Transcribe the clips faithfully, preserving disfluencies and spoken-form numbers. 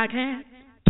I can't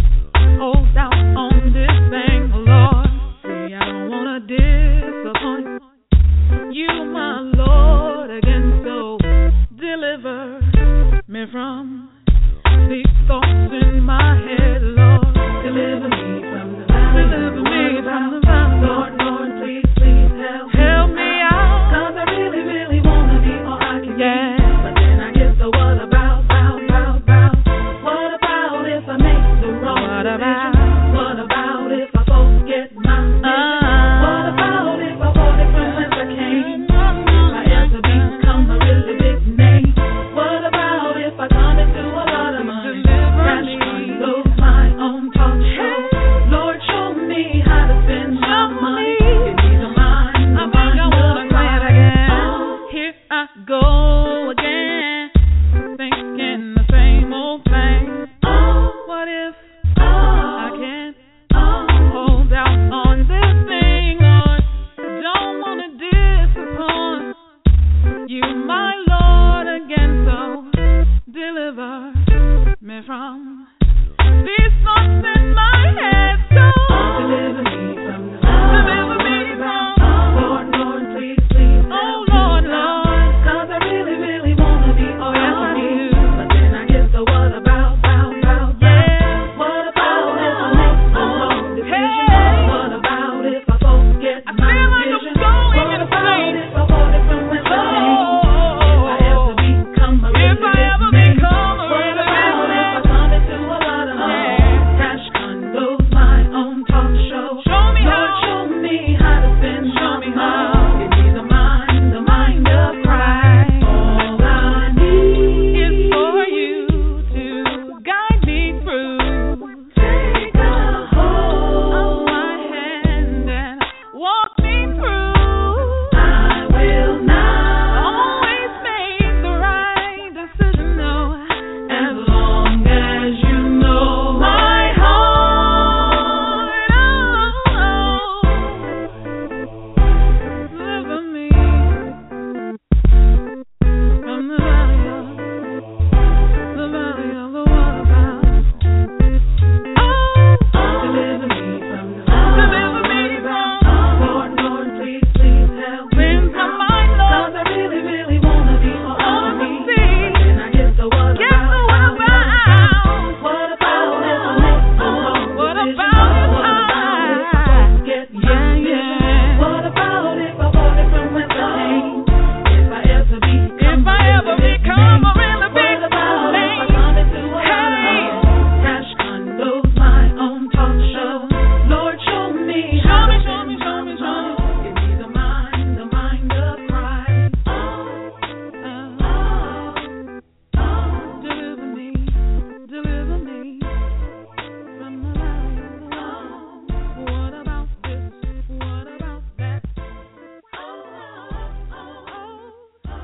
hold out on this thing, Lord. See, I don't wanna disappoint you, my Lord, again. So deliver me from these thoughts in my head, Lord. Deliver me from the valley. Deliver me from the valley, Lord. Lord, please, please help. Help me out. 'Cause I really, really wanna be all I can yeah. be. But then I get the what about, about, about, about. What about if I make the wrong what decision? About? What about if I forget my vision? Uh, what about if I fall from whence I came? If I ever become a really big name? What about if I come into a lot of money? Crash condos, my own talk show. Lord, show me how to spend my money. Give me the mind, the mind of Christ. Here I go again, thinking the same old thing. Oh, what if oh, I can't oh, hold out on this thing, Lord? Don't wanna disappoint you, my Lord, again. So deliver me from these thoughts in my head. So deliver me from the deliver me from Lord, Lord, please, please. Oh Lord, Lord, 'cause I really, really wanna be all yes, I do. But then I get the what about, about, about, yeah. What about if I make the wrong decision? Hey. What about if I forget I my feel like vision? I'm going what about insane. If I fall from whence I came? If I ever become a really if I ever name? Become a what really about if I come into a lot of money? Yeah. Cash condos, my own talk show. Show me Lord, how. Show me how to spend show my me money. How. Give me the mind, the mind of Christ. All I need is for you to guide me through. Take a hold of my hand and walk me through. I will not always make the right decision, no, as long as you know my heart. Oh, deliver me from the valley of the valley of the what about. Oh, deliver me from the deliver me from Lord, Lord, please, please help me from my Lord. 'Cause I really, really wanna be all I can be. But then I get the what get about, the what about. What about if I make the wrong what decision? About if what about if I forget my yeah, vision? Yeah. What about if I fall from whence I came? If I ever become if I ever become a really big what about if I come into a hey. Cash condos, my own talk show. Lord, show me show how me, to show me, show me, show me. Give me the mind, the mind of Christ. Oh, oh, oh, deliver me, deliver me from the valley of the oh, what about this? What about that? Oh, oh, oh, oh.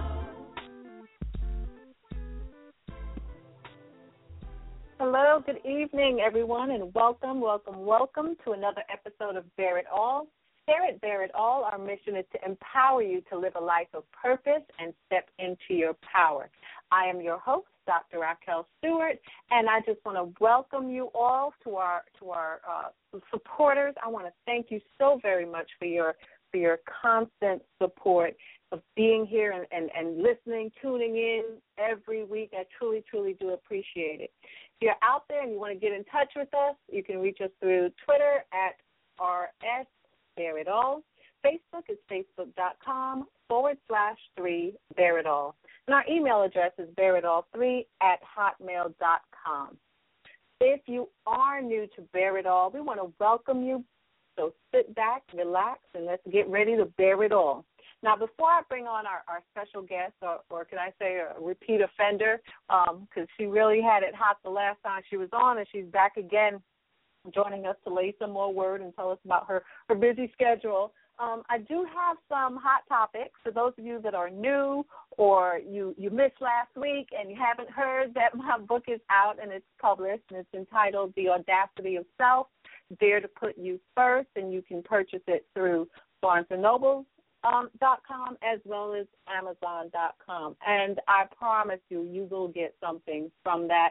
Hello, good evening, everyone, and welcome, welcome, welcome to another episode of Bear It All. Here at Bear It All, our mission is to empower you to live a life of purpose and step into your power. I am your host, Doctor Raquel Stewart, and I just want to welcome you all to our to our uh, supporters. I want to thank you so very much for your for your constant support of being here and, and, and listening, tuning in every week. I truly, truly do appreciate it. If you're out there and you want to get in touch with us, you can reach us through Twitter at R S Bear It All. Facebook is facebook.com forward slash three Bear It All. And our email address is bear it all three at hotmail dot com. If you are new to Bear It All, we want to welcome you. So sit back, relax, and let's get ready to bear it all. Now, before I bring on our, our special guest, or, or can I say a repeat offender, because um, she really had it hot the last time she was on, and she's back again joining us to lay some more word and tell us about her, her busy schedule. Um, I do have some hot topics for those of you that are new or you, you missed last week and you haven't heard that my book is out and it's published, and it's entitled The Audacity of Self, Dare to Put You First, and you can purchase it through Barnes and Noble. Um, dot com as well as Amazon dot com. And I promise you, you will get something from that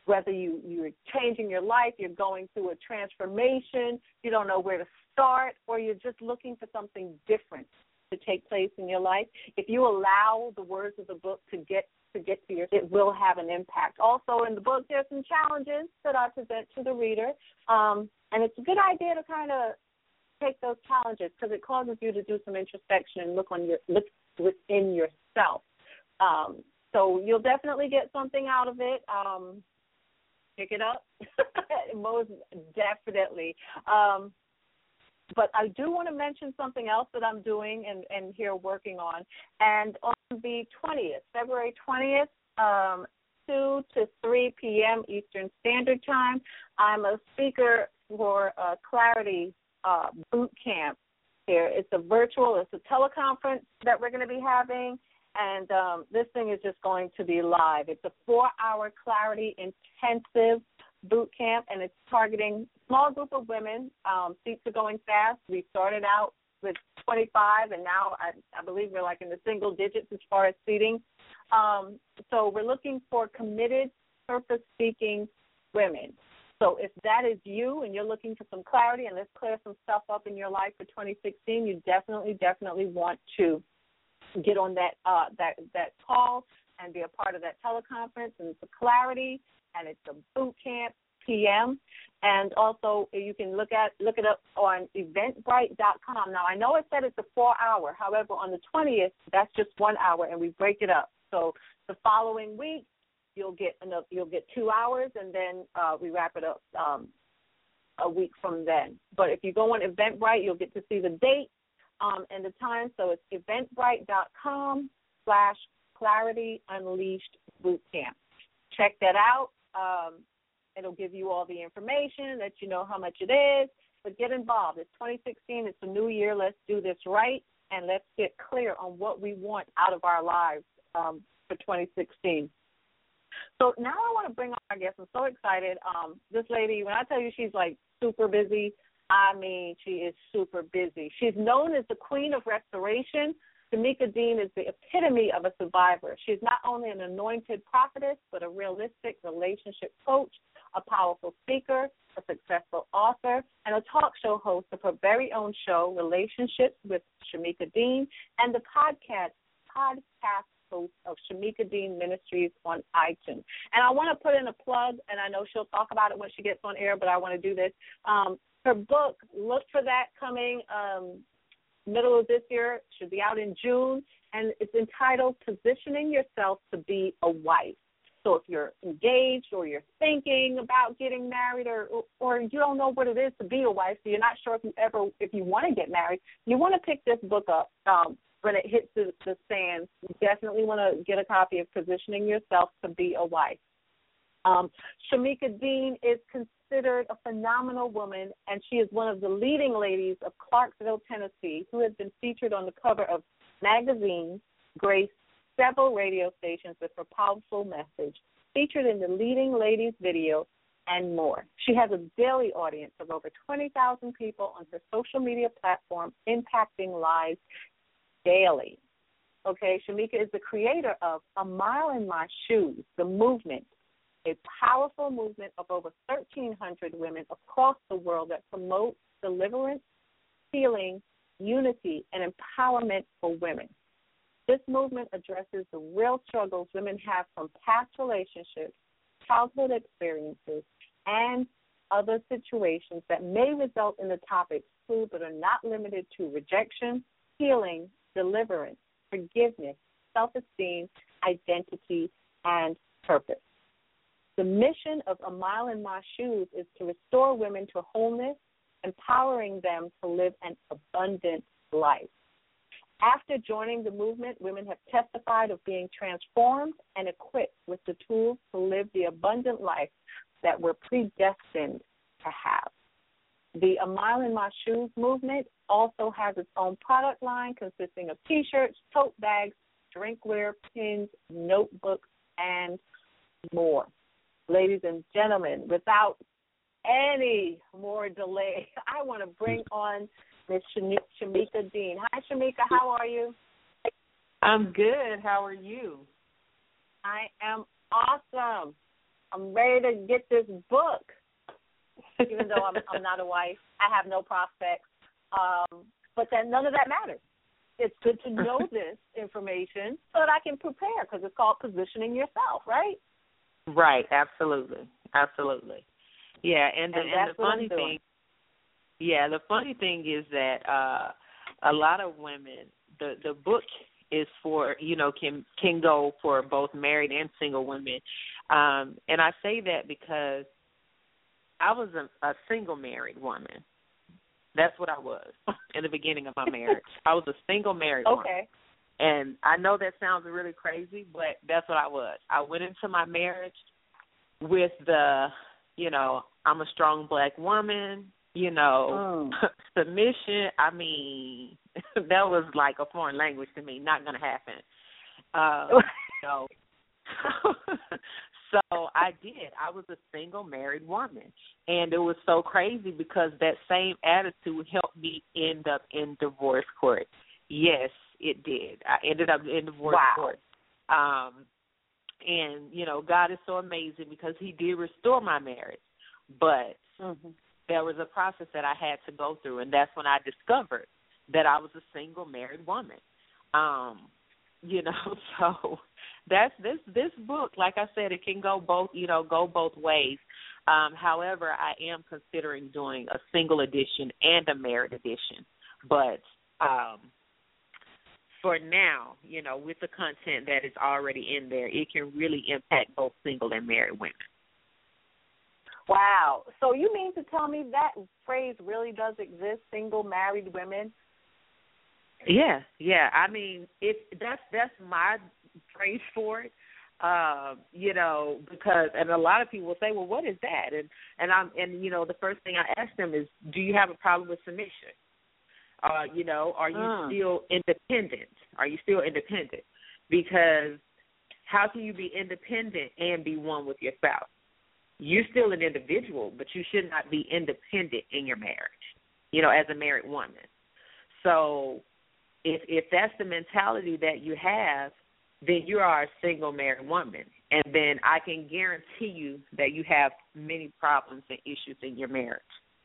whether you, you're changing your life, you're going through a transformation, you don't know where to start, or you're just looking for something different to take place in your life, if you allow the words of the book to get to get to you, it will have an impact. Also, in the book, there's some challenges that I present to the reader, um, and it's a good idea to kind of take those challenges because it causes you to do some introspection and look on your look within yourself. Um, so you'll definitely get something out of it. Um, pick it up, most definitely. Um, But I do want to mention something else that I'm doing and, and here working on. And on the twentieth, February twentieth, um, two to three p.m. Eastern Standard Time, I'm a speaker for uh, Clarity uh, Boot Camp here. It's a virtual, it's a teleconference that we're going to be having. And um, this thing is just going to be live. It's a four-hour Clarity intensive boot camp, and it's targeting a small group of women. Um, seats are going fast. We started out with twenty-five, and now I, I believe we're like in the single digits as far as seating. Um, so we're looking for committed, purpose-seeking women. So if that is you and you're looking for some clarity and let's clear some stuff up in your life for twenty sixteen, you definitely, definitely want to get on that uh, that that call and be a part of that teleconference. And it's a Clarity, and it's a boot camp P M. And also you can look at look it up on eventbrite dot com. Now I know it said it's a four hour. However, on the twentieth, that's just one hour, and we break it up. So the following week you'll get another, you'll get two hours, and then uh, we wrap it up um, a week from then. But if you go on Eventbrite, you'll get to see the date um, and the time. So it's eventbrite dot com slash Clarity Unleashed Boot Camp. Check that out. Um, it'll give you all the information, let you know how much it is, but get involved. It's twenty sixteen. It's a new year. Let's do this right, and let's get clear on what we want out of our lives um, for twenty sixteen. So now I want to bring on our guest. I'm so excited. Um, this lady, when I tell you she's like super busy, I mean she is super busy. She's known as the Queen of Restoration. Shamika Dean is the epitome of a survivor. She's not only an anointed prophetess, but a realistic relationship coach, a powerful speaker, a successful author, and a talk show host of her very own show, Relationships with Shamika Dean, and the podcast podcast host of Shamika Dean Ministries on iTunes. And I want to put in a plug, and I know she'll talk about it when she gets on air, but I want to do this. Um, her book, look for that coming um, middle of this year, should be out in June, and it's entitled Positioning Yourself to Be a Wife. So if you're engaged or you're thinking about getting married, or or you don't know what it is to be a wife, so you're not sure if you ever, if you want to get married, you want to pick this book up um, when it hits the, the stands. You definitely want to get a copy of Positioning Yourself to Be a Wife. Um, Shamika Dean is considered a phenomenal woman, and she is one of the leading ladies of Clarksville, Tennessee, who has been featured on the cover of magazines, graced several radio stations with her powerful message, featured in the Leading Ladies video, and more. She has a daily audience of over twenty thousand people on her social media platform, impacting lives daily. Okay, Shamika is the creator of A Mile in My Shoes, the movement, a powerful movement of over thirteen hundred women across the world that promotes deliverance, healing, unity, and empowerment for women. This movement addresses the real struggles women have from past relationships, childhood experiences, and other situations that may result in the topics include but are not limited to rejection, healing, deliverance, forgiveness, self-esteem, identity, and purpose. The mission of A Mile in My Shoes is to restore women to wholeness, empowering them to live an abundant life. After joining the movement, women have testified of being transformed and equipped with the tools to live the abundant life that we're predestined to have. The A Mile in My Shoes movement also has its own product line consisting of T-shirts, tote bags, drinkware, pins, notebooks, and more. Ladies and gentlemen, without any more delay, I want to bring on Miss Shamika Dean. Hi, Shamika. How are you? I'm good. How are you? I am awesome. I'm ready to get this book. Even though I'm, I'm not a wife, I have no prospects. Um, but then none of that matters. It's good to know this information so that I can prepare, because it's called positioning yourself, right? Right, absolutely, absolutely. Yeah, and the, and, and the funny thing, yeah, the funny thing is that uh, a lot of women, the the book is for, you know, can can go for both married and single women, um, and I say that because I was a, a single married woman. That's what I was in the beginning of my marriage. I was a single married woman. Okay. And I know that sounds really crazy, but that's what I was. I went into my marriage with the, you know, I'm a strong black woman, you know, mm. submission. I mean, that was like a foreign language to me, not going to happen. Uh, so, so I did. I was a single married woman. And it was so crazy because that same attitude helped me end up in divorce court. Yes, it did. I ended up in divorce wow. court. Um, and, you know, God is so amazing because he did restore my marriage. But mm-hmm. there was a process that I had to go through, and that's when I discovered that I was a single married woman. Um, you know, so that's this this book, like I said, it can go both, you know, go both ways. Um, however, I am considering doing a single edition and a married edition. But um, for now, you know, with the content that is already in there, it can really impact both single and married women. Wow. So you mean to tell me that phrase really does exist, single married women? Yeah, yeah. I mean, it that's that's my phrase for it. Uh, you know, because and a lot of people will say, well, what is that? And and I'm and you know, the first thing I ask them is, do you have a problem with submission? Uh, you know, are you uh. still independent? Are you still independent? Because how can you be independent and be one with your spouse? You're still an individual, but you should not be independent in your marriage, you know, as a married woman. So if if that's the mentality that you have, then you are a single married woman. And then I can guarantee you that you have many problems and issues in your marriage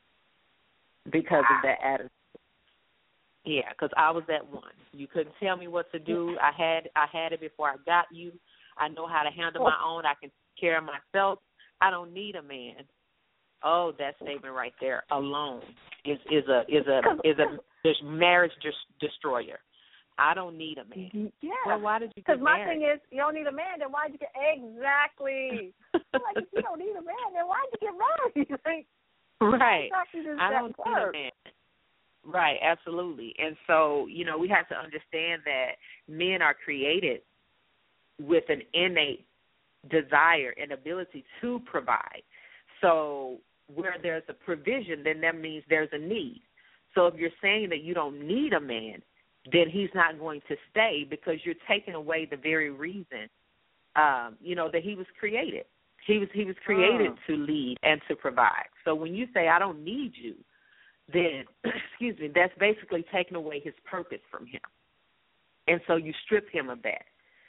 because wow. of that attitude. Yeah, because I was that one. You couldn't tell me what to do. I had I had it before I got you. I know how to handle my own. I can take care of myself. I don't need a man. Oh, that statement right there alone is is a is a is a is marriage des- destroyer. I don't need a man. Yeah. Well, why did you get Because my married? thing is, you don't need a man, then why did you get exactly? Like, if you don't need a man, then why did you get married? Like, right. Exactly I don't need a man. Right, absolutely. And so, you know, we have to understand that men are created with an innate desire and ability to provide. So where there's a provision, then that means there's a need. So if you're saying that you don't need a man, then he's not going to stay because you're taking away the very reason, um, you know, that he was created. He was he was created oh. to lead and to provide. So when you say I don't need you, then, excuse me, that's basically taking away his purpose from him. And so you strip him of that.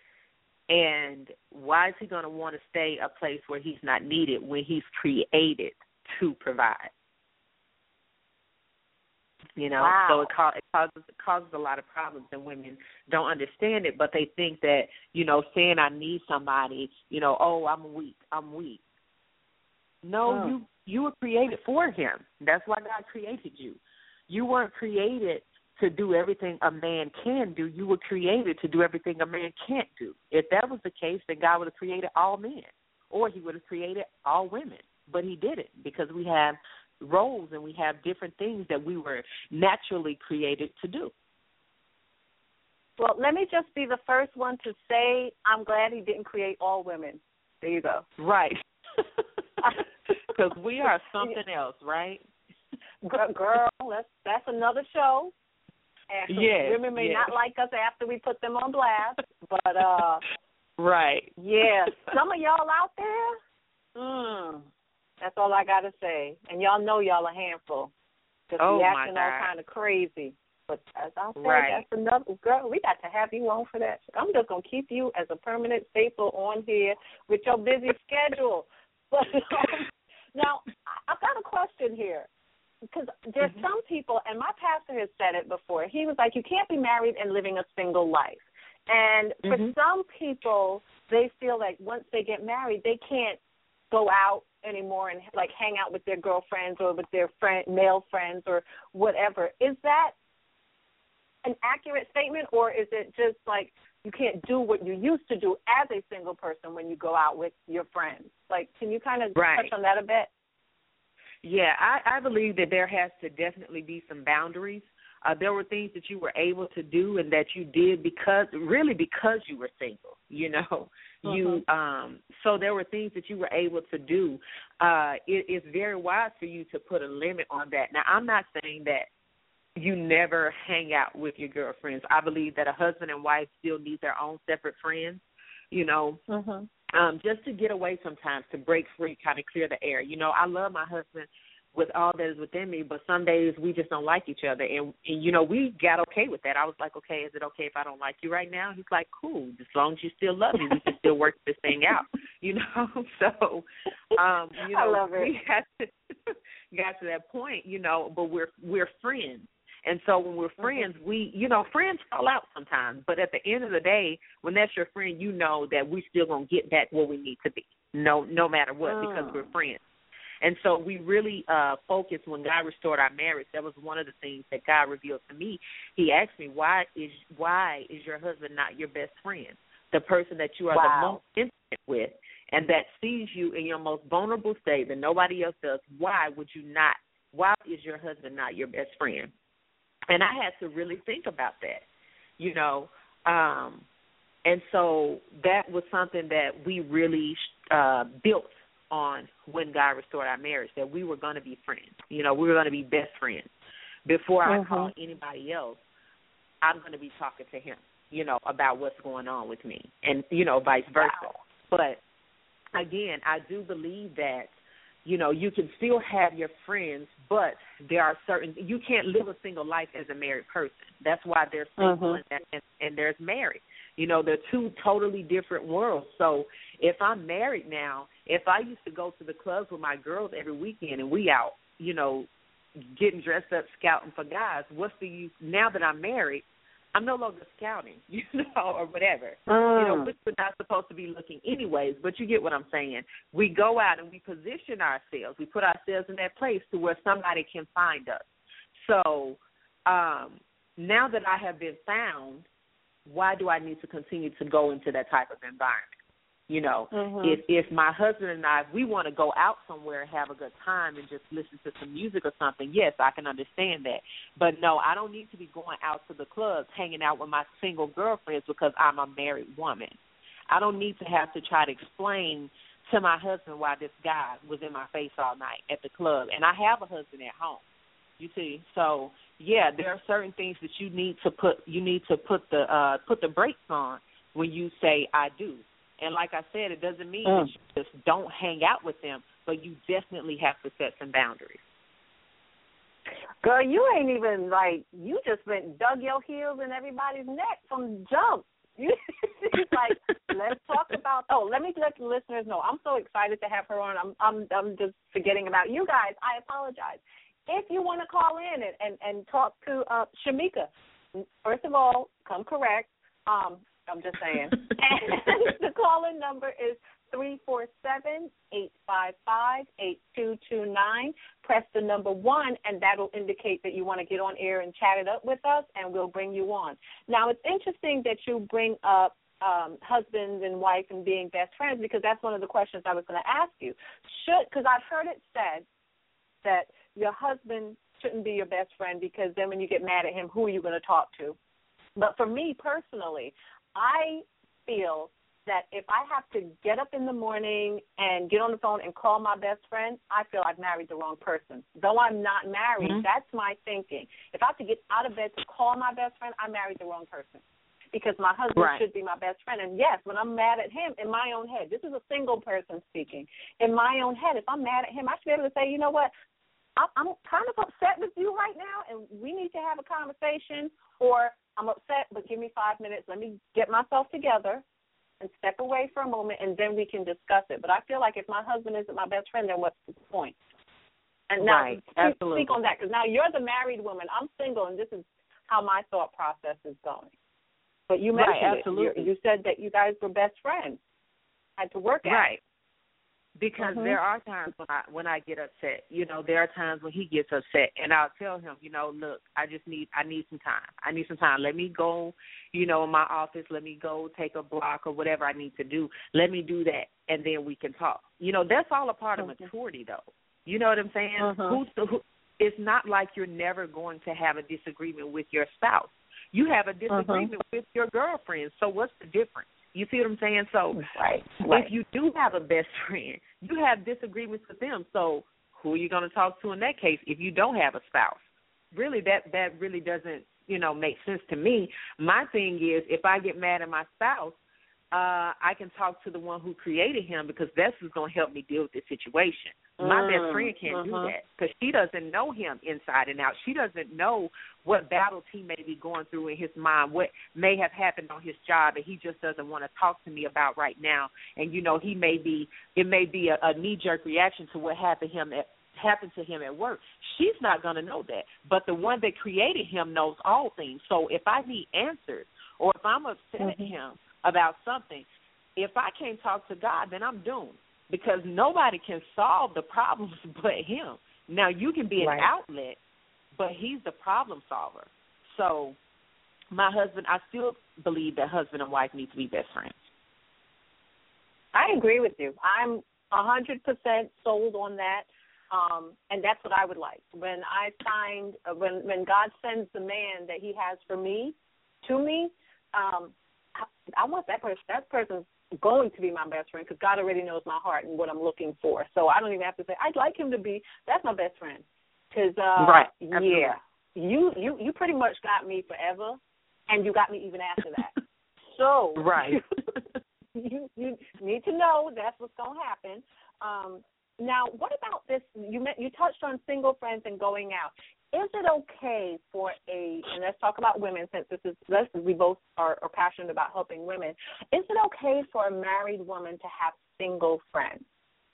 And why is he going to want to stay a place where he's not needed when he's created to provide? You know, wow. so it, ca- it causes it causes a lot of problems, and women don't understand it, but they think that, you know, saying I need somebody, you know, oh, I'm weak, I'm weak. No, oh. you you were created for him. That's why God created you. You weren't created to do everything a man can do. You were created to do everything a man can't do. If that was the case, then God would have created all men, or he would have created all women. But he didn't, because we have roles and we have different things that we were naturally created to do. Well, let me just be the first one to say I'm glad he didn't create all women. There you go. Right. Because we are something else, right? Girl, that's, that's another show. And yes, women may yes. not like us after we put them on blast, but uh, right. Yeah, some of y'all out there, mm, that's all I got to say. And y'all know y'all a handful. Just oh, be my acting God. all kind of crazy. But as I said, right. that's another, girl, we got to have you on for that. I'm just going to keep you as a permanent staple on here with your busy schedule. But um, now, I've got a question here. Because there's mm-hmm. some people, and my pastor has said it before, he was like, you can't be married and living a single life. And for mm-hmm. some people, they feel like once they get married, they can't go out anymore and, like, hang out with their girlfriends or with their friend, male friends or whatever. Is that an accurate statement, or is it just like you can't do what you used to do as a single person when you go out with your friends? Like, can you kind of right. touch on that a bit? Yeah, I, I believe that there has to definitely be some boundaries. Uh, there were things that you were able to do and that you did because, really because you were single, you know. Mm-hmm. You um, so there were things that you were able to do. Uh, it, it's very wise for you to put a limit on that. Now, I'm not saying that you never hang out with your girlfriends. I believe that a husband and wife still need their own separate friends, you know. Mm-hmm. Um, just to get away sometimes, to break free, kind of clear the air. You know, I love my husband with all that is within me, but some days we just don't like each other. And, and, you know, we got okay with that. I was like, okay, is it okay if I don't like you right now? He's like, cool, as long as you still love me, we can still work this thing out, you know. So, um, you know, I love it. we got to, got to that point, you know, but we're we're friends. And so when we're friends, mm-hmm. we, you know, friends fall out sometimes. But at the end of the day, when that's your friend, you know that we still going to get back where we need to be, no no matter what, oh. because we're friends. And so we really uh, focused when God restored our marriage. That was one of the things that God revealed to me. He asked me, why is why is your husband not your best friend, the person that you are wow. the most intimate with, and that sees you in your most vulnerable state that nobody else does? Why would you not? Why is your husband not your best friend? And I had to really think about that, you know. Um, and so that was something that we really uh, built on when God restored our marriage, that we were going to be friends. You know, we were going to be best friends. Before I mm-hmm. call anybody else, I'm going to be talking to him, you know, about what's going on with me, and, you know, vice versa. Wow. But, again, I do believe that, you know, you can still have your friends, but there are certain, you can't live a single life as a married person. That's why there's single mm-hmm. and, and, and there's married. You know, they're two totally different worlds. So if I'm married now, if I used to go to the clubs with my girls every weekend and we out, you know, getting dressed up, scouting for guys, what's the use? Now that I'm married, I'm no longer scouting, you know, or whatever. Mm. You know, we're not supposed to be looking anyways, but you get what I'm saying. We go out and we position ourselves. We put ourselves in that place to where somebody can find us. So um, now that I have been found, why do I need to continue to go into that type of environment? You know, mm-hmm. if if my husband and I, if we want to go out somewhere and have a good time and just listen to some music or something, yes, I can understand that. But, no, I don't need to be going out to the clubs, hanging out with my single girlfriends because I'm a married woman. I don't need to have to try to explain to my husband why this guy was in my face all night at the club. And I have a husband at home, you see. So, yeah, there are certain things that you need to put you need to put the uh, put the brakes on when you say I do. And like I said, it doesn't mean mm. that you just don't hang out with them, but you definitely have to set some boundaries. Girl, you ain't even, like, you just went dug your heels in everybody's neck from jump. You like, let's talk about, oh, let me let the listeners know. I'm so excited to have her on. I'm I'm, I'm just forgetting about you guys. I apologize. If you want to call in and, and, and talk to uh, Shamika, first of all, come correct. Um, I'm just saying. And the call-in number is three four seven, eight five five, eight two two nine. Press the number one, and that will indicate that you want to get on air and chat it up with us, and we'll bring you on. Now, it's interesting that you bring up um, husband and wife and being best friends, because that's one of the questions I was going to ask you. Should, because I've heard it said that your husband shouldn't be your best friend because then when you get mad at him, who are you going to talk to? But for me personally, I feel that if I have to get up in the morning and get on the phone and call my best friend, I feel I've married the wrong person. Though I'm not married, mm-hmm. that's my thinking. If I have to get out of bed to call my best friend, I married the wrong person, because my husband right. should be my best friend. And, yes, when I'm mad at him, in my own head, this is a single person speaking, in my own head, if I'm mad at him, I should be able to say, you know what, I'm kind of upset with you right now, and we need to have a conversation, or I'm upset, but give me five minutes. Let me get myself together, and step away for a moment, and then we can discuss it. But I feel like if my husband isn't my best friend, then what's the point? And now, right. speak, Absolutely. speak on that, because now you're the married woman. I'm single, and this is how my thought process is going. But you mentioned right, it. absolutely. You, you said that you guys were best friends. Had to work at right. it. Because mm-hmm. there are times when I when I get upset. You know, there are times when he gets upset, and I'll tell him, you know, look, I just need I need some time. I need some time. Let me go, you know, in my office. Let me go take a block or whatever I need to do. Let me do that, and then we can talk. You know, that's all a part of mm-hmm. maturity, though. You know what I'm saying? Mm-hmm. Who's the, who, it's not like you're never going to have a disagreement with your spouse. You have a disagreement mm-hmm. with your girlfriend. So what's the difference? You see what I'm saying? So right, right. if you do have a best friend, you have disagreements with them. So who are you going to talk to in that case if you don't have a spouse? Really, that, that really doesn't, you know, make sense to me. My thing is, if I get mad at my spouse, uh, I can talk to the one who created him, because that's who's going to help me deal with the situation. My mm, best friend can't uh-huh. do that, because she doesn't know him inside and out. She doesn't know what battles he may be going through in his mind, what may have happened on his job, and he just doesn't want to talk to me about right now. And, you know, he may be, it may be a, a knee-jerk reaction to what happened him at, happened to him at work. She's not going to know that. But the one that created him knows all things. So if I need answers, or if I'm upset mm-hmm. at him about something, if I can't talk to God, then I'm doomed, because nobody can solve the problems but him. Now, you can be an right. outlet, but he's the problem solver. So my husband, I still believe that husband and wife need to be best friends. I agree with you. I'm one hundred percent sold on that, um, and that's what I would like. When I find, uh, when, when God sends the man that he has for me, to me, um, I, I want that person, that person's going to be my best friend, because God already knows my heart and what I'm looking for. So I don't even have to say, I'd like him to be, that's my best friend. Because, uh, right. yeah, you, you, you pretty much got me forever, and you got me even after that. So right. you, you need to know that's what's going to happen. Um, now, what about this? You met, you touched on single friends and going out. Is it okay for a, and let's talk about women, since this is, let's, we both are, are passionate about helping women. Is it okay for a married woman to have single friends?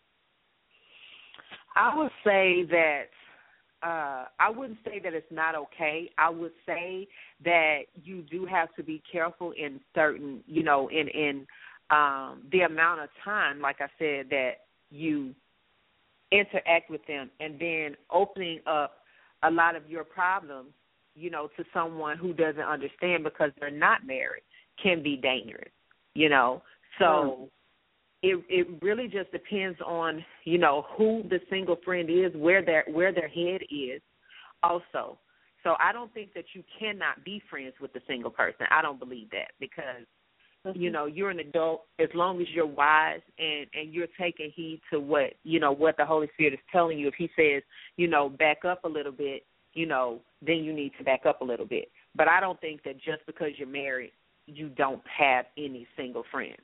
I would say that, uh, I wouldn't say that it's not okay. I would say that you do have to be careful in certain, you know, in, in um, the amount of time, like I said, that you interact with them, and then opening up a lot of your problems, you know, to someone who doesn't understand because they're not married can be dangerous, you know. So mm. it it really just depends on, you know, who the single friend is, where their where their head is also. So I don't think that you cannot be friends with the single person. I don't believe that, because mm-hmm. you know, you're an adult. As long as you're wise and, and you're taking heed to what, you know, what the Holy Spirit is telling you. If he says, you know, back up a little bit, you know, then you need to back up a little bit. But I don't think that just because you're married, you don't have any single friends.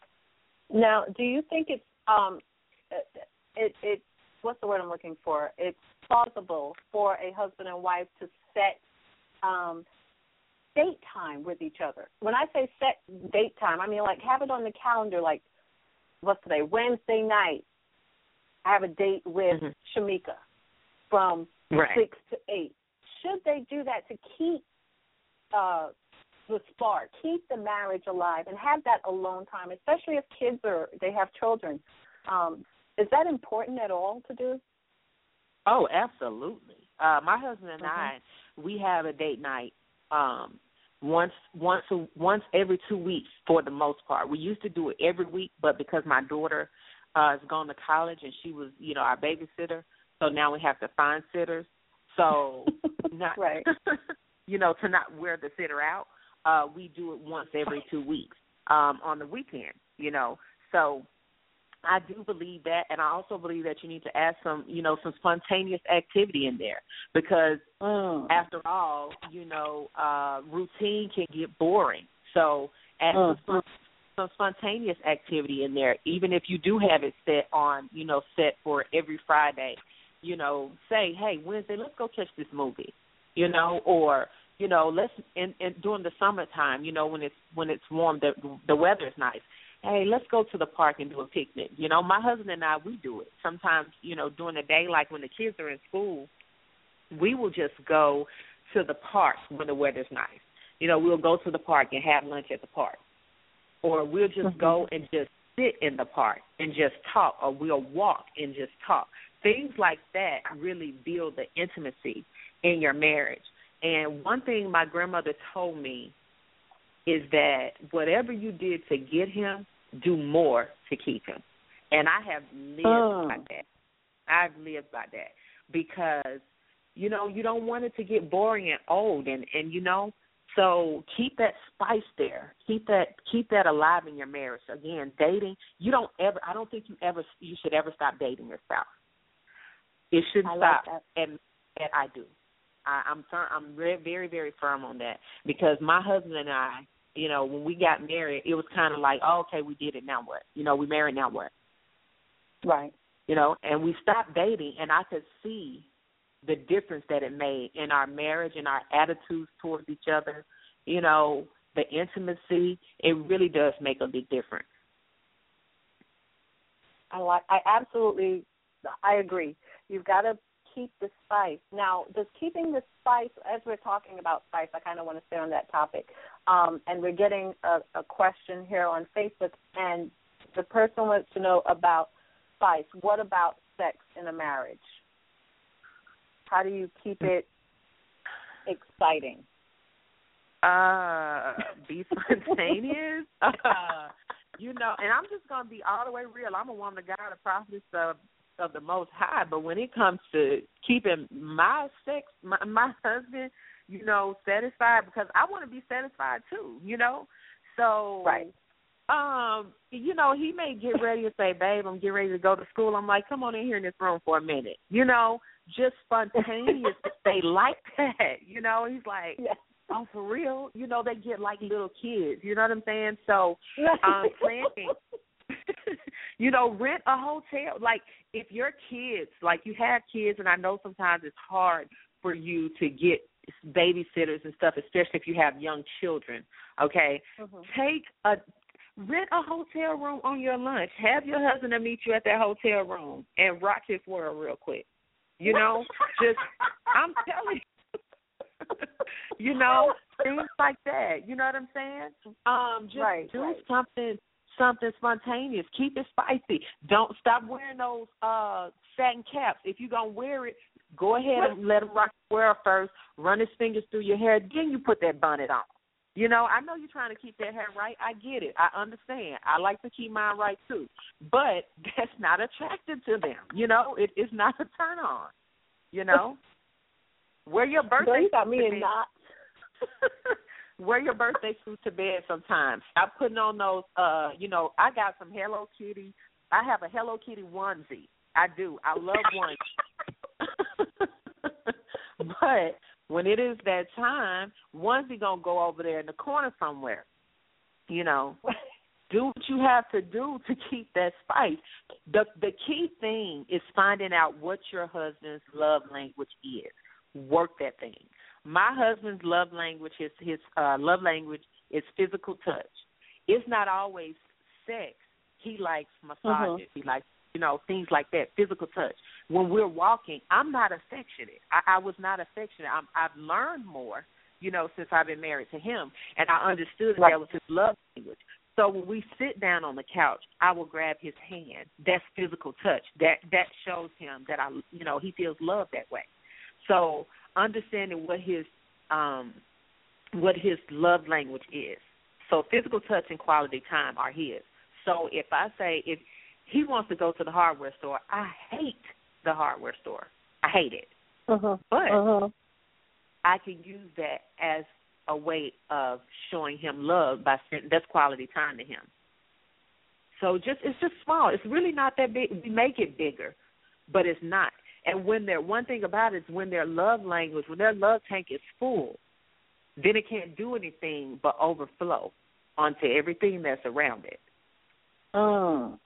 Now, do you think it's, um, it, it, what's the word I'm looking for? It's plausible for a husband and wife to set um, date time with each other. When I say set date time, I mean like have it on the calendar, like what's today, Wednesday night, I have a date with mm-hmm. Shamika from right. six to eight. Should they do that to keep uh, the spark, keep the marriage alive, and have that alone time, especially if kids are, they have children? Um, is that important at all to do? Oh, absolutely. Uh, my husband and mm-hmm. I, we have a date night um, once once a, once every two weeks for the most part. We used to do it every week, but because my daughter uh, has gone to college and she was, you know, our babysitter, so now we have to find sitters. So, not right. you know, to not wear the sitter out, uh, we do it once every two weeks um, on the weekend, you know. So I do believe that, and I also believe that you need to add some, you know, some spontaneous activity in there, because mm. after all, you know, uh, routine can get boring. So add mm. some, some spontaneous activity in there, even if you do have it set on, you know, set for every Friday. You know, say, hey, Wednesday, let's go catch this movie, you know, or, you know, let's, in, in, during the summertime, you know, when it's when it's warm, the, the weather's nice, hey, let's go to the park and do a picnic. You know, my husband and I, we do it. Sometimes, you know, during the day, like when the kids are in school, we will just go to the park when the weather's nice. You know, we'll go to the park and have lunch at the park. Or we'll just mm-hmm. go and just sit in the park and just talk, or we'll walk and just talk. Things like that really build the intimacy in your marriage. And one thing my grandmother told me is that whatever you did to get him, do more to keep him. And I have lived oh. by that. I've lived by that because, you know, you don't want it to get boring and old. And, and you know, so keep that spice there. Keep that keep that alive in your marriage. Again, dating, you don't ever, I don't think you ever, you should ever stop dating your spouse. It shouldn't I stop, like and, and I do. I, I'm firm, I'm very, very, very firm on that because my husband and I, you know, when we got married, it was kind of like, oh, okay, we did it, now what? You know, we married, now what? Right. You know, and we stopped dating, and I could see the difference that it made in our marriage and our attitudes towards each other. You know, the intimacy, it really does make a big difference. I like. I absolutely, I agree. You've got to keep the spice. Now, does keeping the spice, as we're talking about spice, I kind of want to stay on that topic. Um, and we're getting a, a question here on Facebook, and the person wants to know about spice. What about sex in a marriage? How do you keep it exciting? Uh, be spontaneous. uh, you know, and I'm just going to be all the way real. I'm a woman of God, a prophetess of of the Most High, but when it comes to keeping my sex, my, my husband, you know, satisfied, because I want to be satisfied too, you know, so, right. um, you know, he may get ready and say, babe, I'm getting ready to go to school. I'm like, come on in here in this room for a minute, you know, just spontaneous. They like that, you know. He's like, yes. Oh, for real? You know, they get like little kids, you know what I'm saying? So, um, planning. You know, rent a hotel. Like, if your kids, like you have kids, and I know sometimes it's hard for you to get babysitters and stuff, especially if you have young children, okay? Mm-hmm. Take a, rent a hotel room on your lunch. Have your husband to meet you at that hotel room and rock his world real quick. You know, just, I'm telling you, you know, things like that. You know what I'm saying? Um, just right, do right. something. Something spontaneous. Keep it spicy. Don't stop wearing those uh, satin caps. If you're going to wear it, go ahead and let him rock the world first. Run his fingers through your hair. Then you put that bonnet on. You know, I know you're trying to keep that hair right. I get it. I understand. I like to keep mine right, too. But that's not attractive to them. You know, it, it's not a turn on. You know? Wear your birthday Girl, you got me in knots. Wear your birthday suit to bed sometimes. Stop putting on those, uh, you know, I got some Hello Kitty. I have a Hello Kitty onesie. I do. I love onesies. But when it is that time, onesie going to go over there in the corner somewhere. You know, do what you have to do to keep that spice. The, the key thing is finding out what your husband's love language is. Work that thing. My husband's love language, his his uh, love language is physical touch. It's not always sex. He likes massages. Mm-hmm. He likes, you know, things like that, physical touch. When we're walking, I'm not affectionate. I, I was not affectionate. I'm, I've learned more, you know, since I've been married to him, and I understood that, right. that was his love language. So when we sit down on the couch, I will grab his hand. That's physical touch. That that shows him that I, you know, he feels loved that way. So understanding what his um, what his love language is. So physical touch and quality time are his. So if I say, if he wants to go to the hardware store, I hate the hardware store. I hate it. Uh-huh. But uh-huh. I can use that as a way of showing him love by spending, that's quality time to him. So just it's just small. It's really not that big. We make it bigger, but it's not. And when they're, one thing about it is when their love language, when their love tank is full, then it can't do anything but overflow onto everything that's around it. Mm.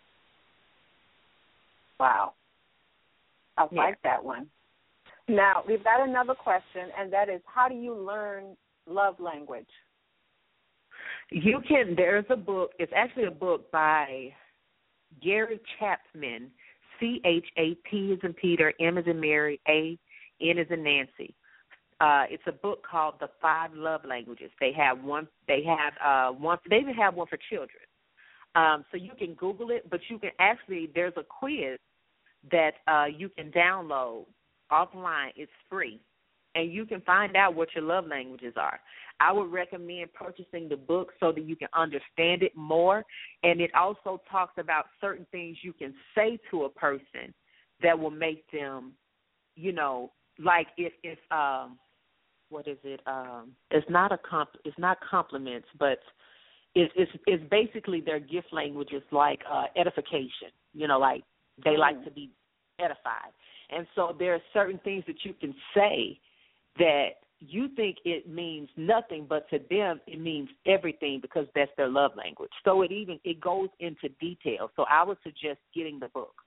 Wow. I yeah. like that one. Now, we've got another question, and that is, how do you learn love language? You can, there's a book, it's actually a book by Gary Chapman, C H A P as in Peter, M as in Mary, A, N as in Nancy. Uh, it's a book called The Five Love Languages. They have one, they have uh, one, they even have one for children. Um, so you can Google it, but you can actually, there's a quiz that uh, you can download offline. It's free. And you can find out what your love languages are. I would recommend purchasing the book so that you can understand it more. And it also talks about certain things you can say to a person that will make them, you know, like if, if um, what is it? Um, it's not a comp, it's not compliments, but it's, it's, it's basically their gift languages like uh, edification, you know, like they mm. like to be edified. And so there are certain things that you can say that you think it means nothing, but to them it means everything because that's their love language. So it even it goes into detail. So I would suggest getting the book.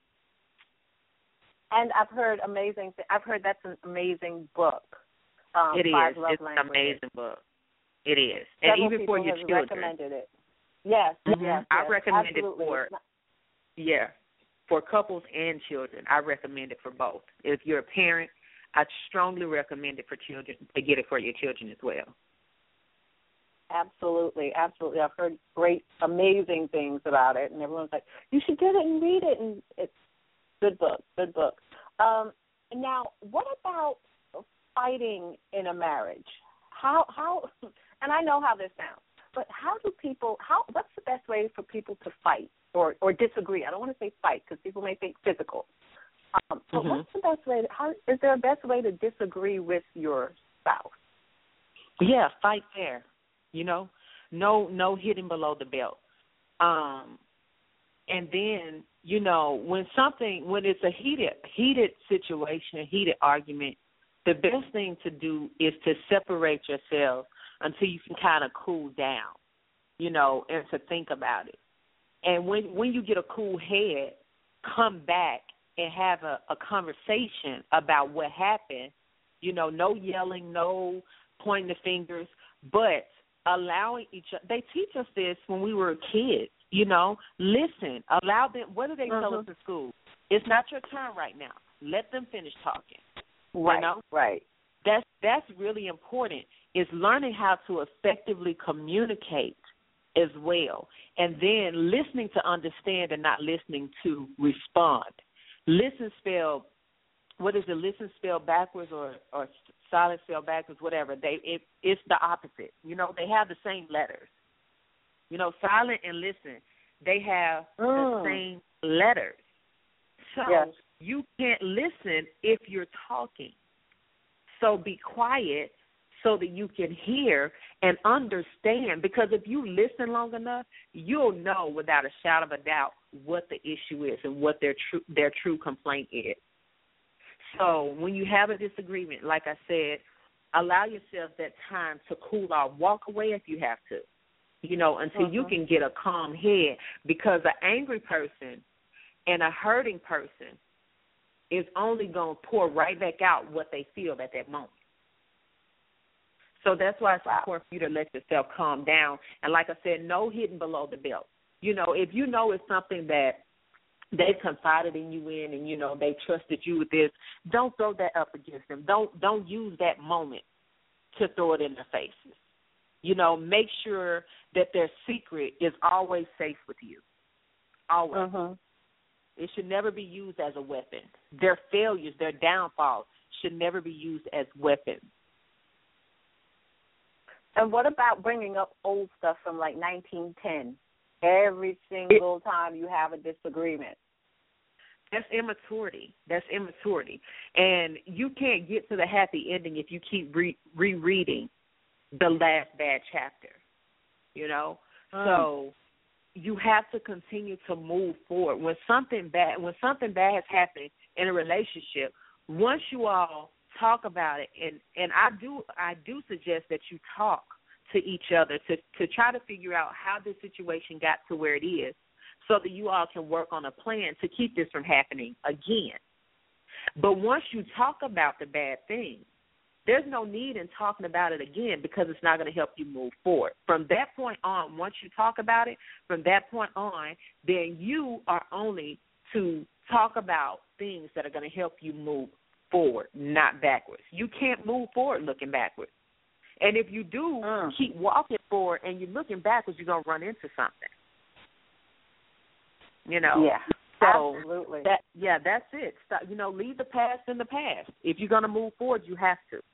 And I've heard amazing. I've heard that's an amazing book. Um, it is. Five Love It's Languages. an amazing book. It is, Several and even for your have children. Recommended it. Yes, mm-hmm. yes, I yes, recommend absolutely. it for yeah for couples and children. I recommend it for both. If you're a parent, I strongly recommend it for children, to get it for your children as well. Absolutely, absolutely. I've heard great, amazing things about it, and everyone's like, you should get it and read it, and it's a good book, good book. Um, now, what about fighting in a marriage? How, how, and I know how this sounds, but how do people, how, what's the best way for people to fight or, or disagree? I don't want to say fight because people may think physical. Um, but mm-hmm. what's the best way? To, how is there a best way to disagree with your spouse? Yeah, fight fair. You know, no, no hitting below the belt. Um, and then you know when something when it's a heated heated situation, a heated argument, the best thing to do is to separate yourself until you can kind of cool down. You know, and to think about it. And when when you get a cool head, come back and have a, a conversation about what happened. You know, no yelling, no pointing the fingers, but allowing each other. They teach us this when we were kids, you know. Listen, allow them. What do they mm-hmm. tell us in school? It's not your turn right now. Let them finish talking. Right, you know? right. That's, that's really important, is learning how to effectively communicate as well, and then listening to understand and not listening to respond. Listen spell, what is it? Listen spell backwards or, or silent spell backwards, whatever. They it, it's the opposite. You know, they have the same letters. You know, silent and listen, they have mm. the same letters. So yes. you can't listen if you're talking. So be quiet so that you can hear and understand. Because if you listen long enough, you'll know without a shadow of a doubt what the issue is and what their true their true complaint is. So when you have a disagreement, like I said, allow yourself that time to cool off. Walk away if you have to, you know, until mm-hmm. you can get a calm head. Because an angry person and a hurting person is only going to pour right back out what they feel at that moment. So that's why it's important for you to let yourself calm down. And like I said, no hitting below the belt. You know, if you know it's something that they confided in you in and, you know, they trusted you with this, don't throw that up against them. Don't don't use that moment to throw it in their faces. You know, make sure that their secret is always safe with you. Always. Uh-huh. It should never be used as a weapon. Their failures, their downfalls should never be used as weapons. And what about bringing up old stuff from like nineteen ten? Every single it, time you have a disagreement. That's immaturity. That's immaturity. And you can't get to the happy ending if you keep re- rereading the last bad chapter, you know? Mm. So you have to continue to move forward. When something bad, when something bad has happened in a relationship, once you all talk about it, and, and I do I do suggest that you talk to each other to, to try to figure out how this situation got to where it is so that you all can work on a plan to keep this from happening again. But once you talk about the bad thing, there's no need in talking about it again because it's not going to help you move forward. From that point on, once you talk about it, from that point on, then you are only to talk about things that are going to help you move forward, not backwards. You can't move forward looking backwards. And if you do mm. keep walking forward and you're looking backwards, you're going to run into something. You know? Yeah, so absolutely. That, yeah, that's it. Stop, you know, leave the past in the past. If you're going to move forward, you have to.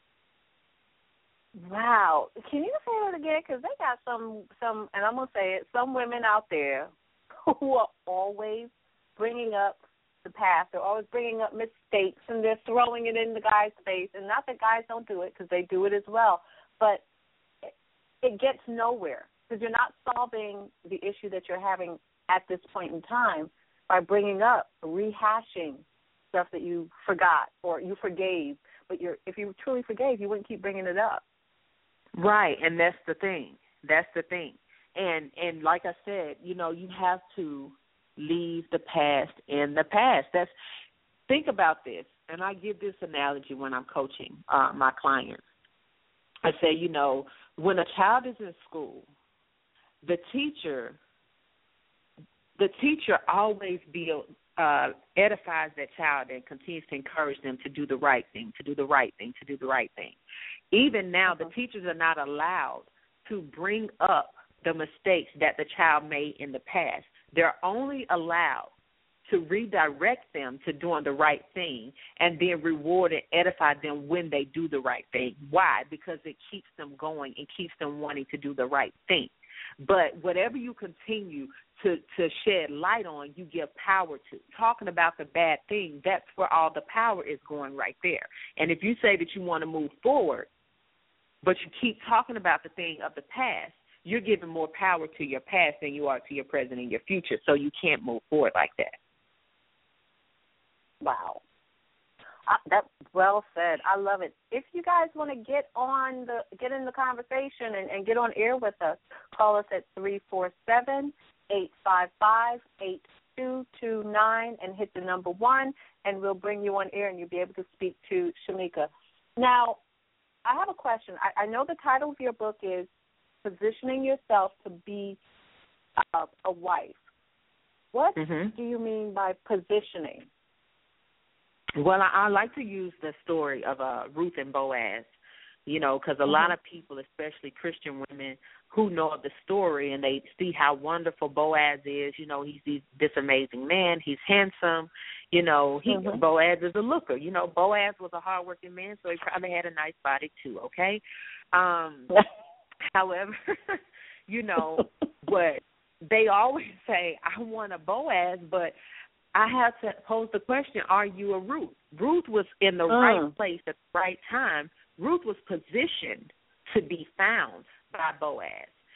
Wow. Can you say that again? Because they got some, some, and I'm going to say it, some women out there who are always bringing up the past. They're always bringing up mistakes, and they're throwing it in the guy's face. And not that guys don't do it, because they do it as well. But it, it gets nowhere, because you're not solving the issue that you're having at this point in time by bringing up, rehashing stuff that you forgot or you forgave. But you're, if you truly forgave, you wouldn't keep bringing it up. Right, and that's the thing. That's the thing. And and like I said, you know, you have to leave the past in the past. That's think about this, and I give this analogy when I'm coaching uh, my clients. I say, you know, when a child is in school, the teacher, the teacher always builds, uh, edifies that child and continues to encourage them to do the right thing, to do the right thing, to do the right thing. Even now, the teachers are not allowed to bring up the mistakes that the child made in the past. They're only allowed to redirect them to doing the right thing and then reward and edify them when they do the right thing. Why? Because it keeps them going and keeps them wanting to do the right thing. But whatever you continue to, to shed light on, you give power to. Talking about the bad thing, that's where all the power is going right there. And if you say that you want to move forward, but you keep talking about the thing of the past, you're giving more power to your past than you are to your present and your future, so you can't move forward like that. Wow. Uh, that's well said. I love it. If you guys want to get on the get in the conversation and, and get on air with us, call us at three four seven, eight five five, eight two two nine and hit the number one, and we'll bring you on air and you'll be able to speak to Shamika. Now, I have a question. I, I know the title of your book is Positioning Yourself to Be uh, a Wife. What mm-hmm. do you mean by positioning? Well, I, I like to use the story of uh, Ruth and Boaz, you know, because a mm-hmm. lot of people, especially Christian women, who know of the story and they see how wonderful Boaz is. You know, he's, he's this amazing man. He's handsome. You know, he mm-hmm. Boaz is a looker. You know, Boaz was a hardworking man, so he probably had a nice body too, okay? Um, however, you know, but they always say, I want a Boaz, but I have to pose the question, are you a Ruth? Ruth was in the mm. right place at the right time. Ruth was positioned to be found by Boaz.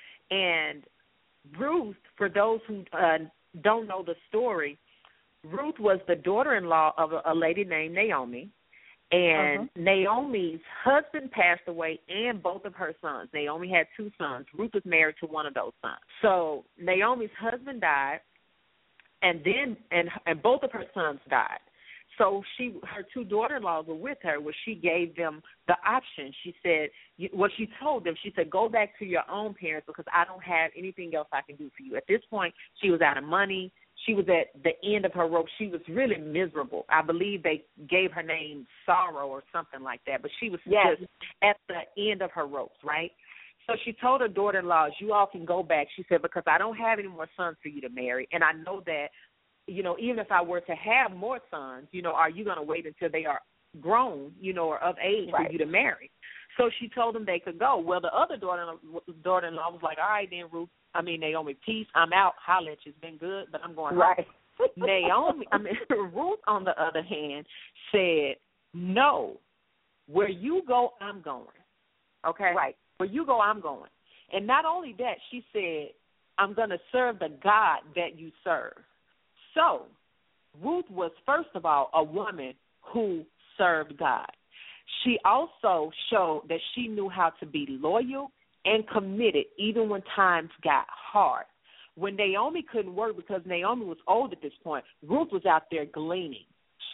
And Ruth, for those who uh, don't know the story, Ruth was the daughter-in-law of a, a lady named Naomi. And uh-huh. Naomi's husband passed away and both of her sons. Naomi had two sons. Ruth was married to one of those sons. So Naomi's husband died. And then, and and both of her sons died. So she, her two daughter-in-laws were with her, where she gave them the option. She said, what she told them, she said, go back to your own parents because I don't have anything else I can do for you. At this point, she was out of money. She was at the end of her rope. She was really miserable. I believe they gave her name Sorrow or something like that, but she was yes. just at the end of her ropes, right? So she told her daughter-in-laws, you all can go back. She said, because I don't have any more sons for you to marry. And I know that, you know, even if I were to have more sons, you know, are you going to wait until they are grown, you know, or of age right. for you to marry? So she told them they could go. Well, the other daughter, daughter-in-law was like, all right, then, Ruth, I mean, Naomi, peace. I'm out. Holla at you. It's been good, but I'm going right. home. Naomi, I mean, Ruth, on the other hand, said, no, where you go, I'm going. Okay? Right. Where you go, I'm going. And not only that, she said, I'm going to serve the God that you serve. So Ruth was, first of all, a woman who served God. She also showed that she knew how to be loyal and committed even when times got hard. When Naomi couldn't work because Naomi was old at this point, Ruth was out there gleaning.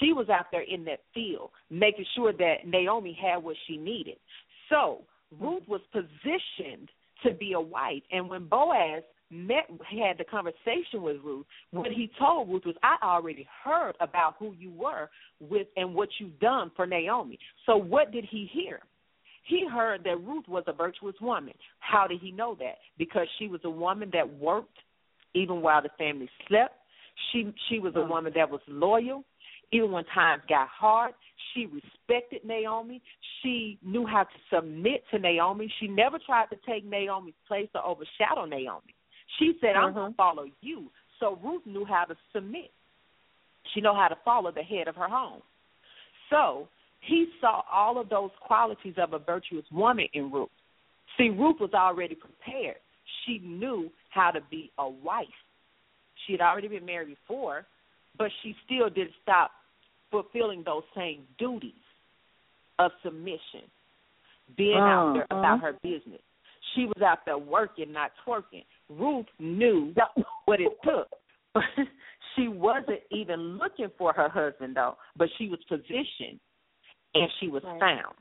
She was out there in that field, making sure that Naomi had what she needed. So Ruth was positioned to be a wife. And when Boaz met, had the conversation with Ruth, what he told Ruth was, I already heard about who you were with and what you've done for Naomi. So what did he hear? He heard that Ruth was a virtuous woman. How did he know that? Because she was a woman that worked even while the family slept. She she was a woman that was loyal. Even when times got hard, she respected Naomi. She knew how to submit to Naomi. She never tried to take Naomi's place or overshadow Naomi. She said, I'm uh-huh. going to follow you. So Ruth knew how to submit. She knew how to follow the head of her home. So he saw all of those qualities of a virtuous woman in Ruth. See, Ruth was already prepared. She knew how to be a wife. She had already been married before, but she still didn't stop fulfilling those same duties of submission, being uh, out there uh. about her business. She was out there working, not twerking. Ruth knew what it took. She wasn't even looking for her husband, though, but she was positioned, and she was right. found.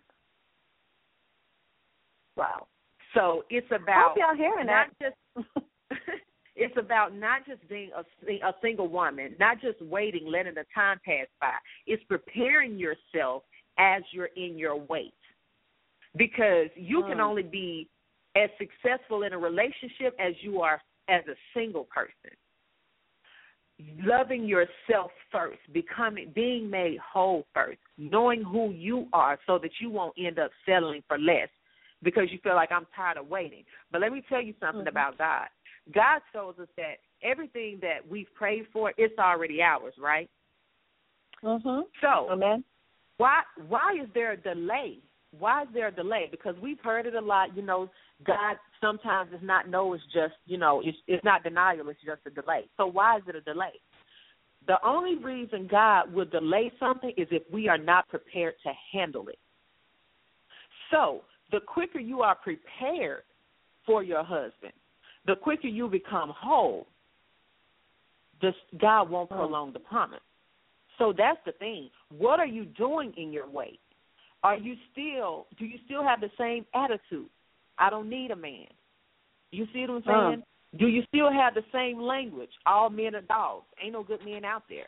Wow. So it's about I hope y'all hearing not that. just it's about not just being a, a single woman, not just waiting, letting the time pass by. It's preparing yourself as you're in your wait, because you mm. can only be as successful in a relationship as you are as a single person. Loving yourself first, becoming, being made whole first, knowing who you are so that you won't end up settling for less because you feel like I'm tired of waiting. But let me tell you something mm-hmm. about God. God shows us that everything that we've prayed for, it's already ours, right? Mm-hmm. So Amen. why why is there a delay? Why is there a delay? Because we've heard it a lot, you know, God sometimes is not no, it's just, you know, it's, it's not denial, it's just a delay. So why is it a delay? The only reason God would delay something is if we are not prepared to handle it. So the quicker you are prepared for your husband, the quicker you become whole, this, God won't prolong the promise. So that's the thing. What are you doing in your wait? Are you still, do you still have the same attitude? I don't need a man. You see what I'm saying? Uh. Do you still have the same language? All men are dogs. Ain't no good men out there.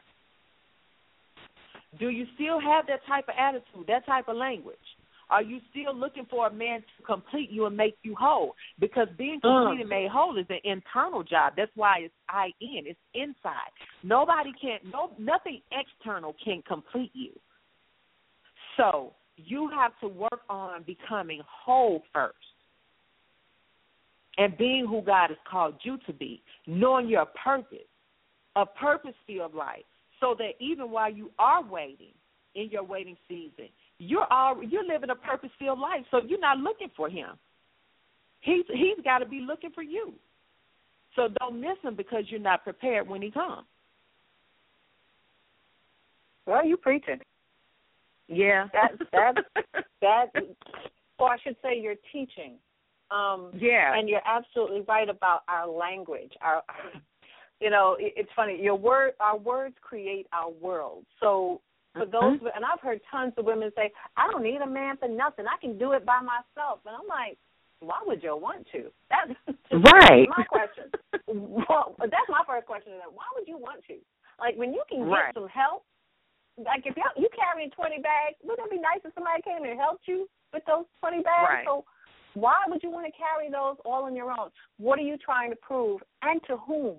Do you still have that type of attitude, that type of language? Are you still looking for a man to complete you and make you whole? Because being complete uh. and made whole is an internal job. That's why it's I N. It's inside. Nobody can, no, nothing external can complete you. So you have to work on becoming whole first and being who God has called you to be, knowing your purpose, a purpose-filled life, so that even while you are waiting in your waiting season, you're all, you're living a purpose-filled life, so you're not looking for him. He's he's got to be looking for you. So don't miss him because you're not prepared when he comes. Well, you preaching. Yeah. That, that, that, or I should say you're teaching. Um, yeah. And you're absolutely right about our language. Our, you know, it, it's funny. Your word, our words create our world. So for those, mm-hmm. and I've heard tons of women say, I don't need a man for nothing. I can do it by myself. And I'm like, why would you want to? That's right. my question. Well, that's my first question. Why would you want to? Like, when you can get right. some help, like if you carrying twenty bags, wouldn't it be nice if somebody came and helped you with those twenty bags? Right. So why would you want to carry those all on your own? What are you trying to prove, and to whom?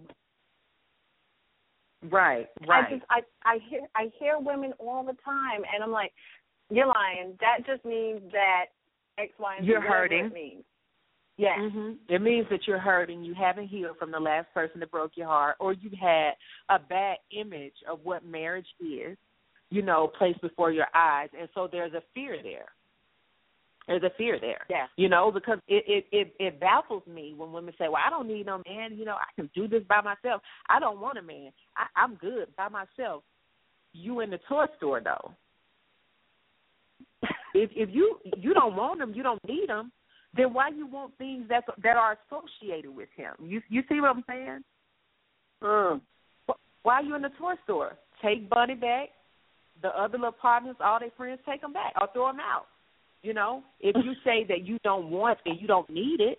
Right, right. I just I, I hear I hear women all the time, and I'm like, you're lying. That just means that X, Y, and Z. You're hurting. It means. Yes. Mm-hmm. It means that you're hurting. You haven't healed from the last person that broke your heart, or you've had a bad image of what marriage is, you know, placed before your eyes, and so there's a fear there. There's a fear there. Yeah. You know, because it, it, it, it baffles me when women say, well, I don't need no man. You know, I can do this by myself. I don't want a man. I, I'm good by myself. You in the toy store, though. if if you you don't want him, you don't need him, then why you want things that that are associated with him? You you see what I'm saying? Mm. Why are you in the toy store? Take Bunny back. the other little partners, all their friends, take them back or throw them out. You know, if you say that you don't want it and you don't need it,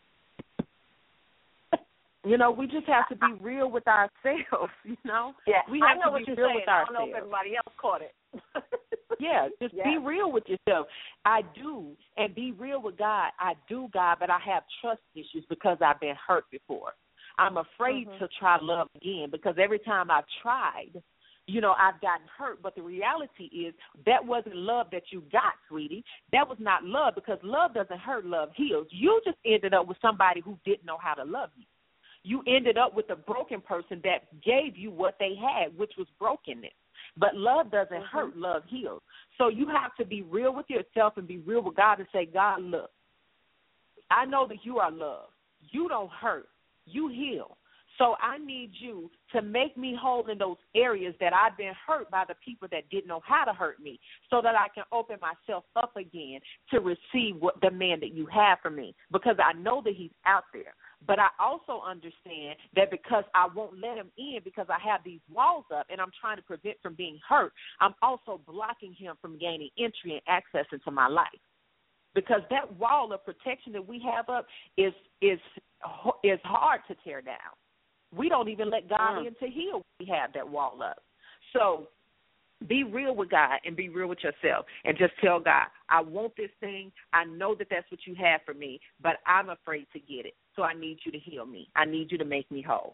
you know, we just have to be real with ourselves, you know. Yeah, we have I know to what be you're real saying. with I ourselves. don't know if everybody else caught it. Yeah, just yeah. be real with yourself. I do, and be real with God. I do, God, but I have trust issues because I've been hurt before. I'm afraid mm-hmm. to try love again because every time I've tried, you know, I've gotten hurt. But the reality is that wasn't love that you got, sweetie. That was not love because love doesn't hurt, love heals. You just ended up with somebody who didn't know how to love you. You ended up with a broken person that gave you what they had, which was brokenness. But love doesn't mm-hmm. hurt, love heals. So you have to be real with yourself and be real with God and say, God, look, I know that you are love. You don't hurt. You heal. So I need you to make me whole in those areas that I've been hurt by the people that didn't know how to hurt me so that I can open myself up again to receive what the man that you have for me because I know that he's out there. But I also understand that because I won't let him in because I have these walls up and I'm trying to prevent from being hurt, I'm also blocking him from gaining entry and access into my life. Because that wall of protection that we have up is is is hard to tear down. We don't even let God mm. in to heal when we have that wall up. So be real with God and be real with yourself and just tell God, I want this thing. I know that that's what you have for me, but I'm afraid to get it. So I need you to heal me. I need you to make me whole.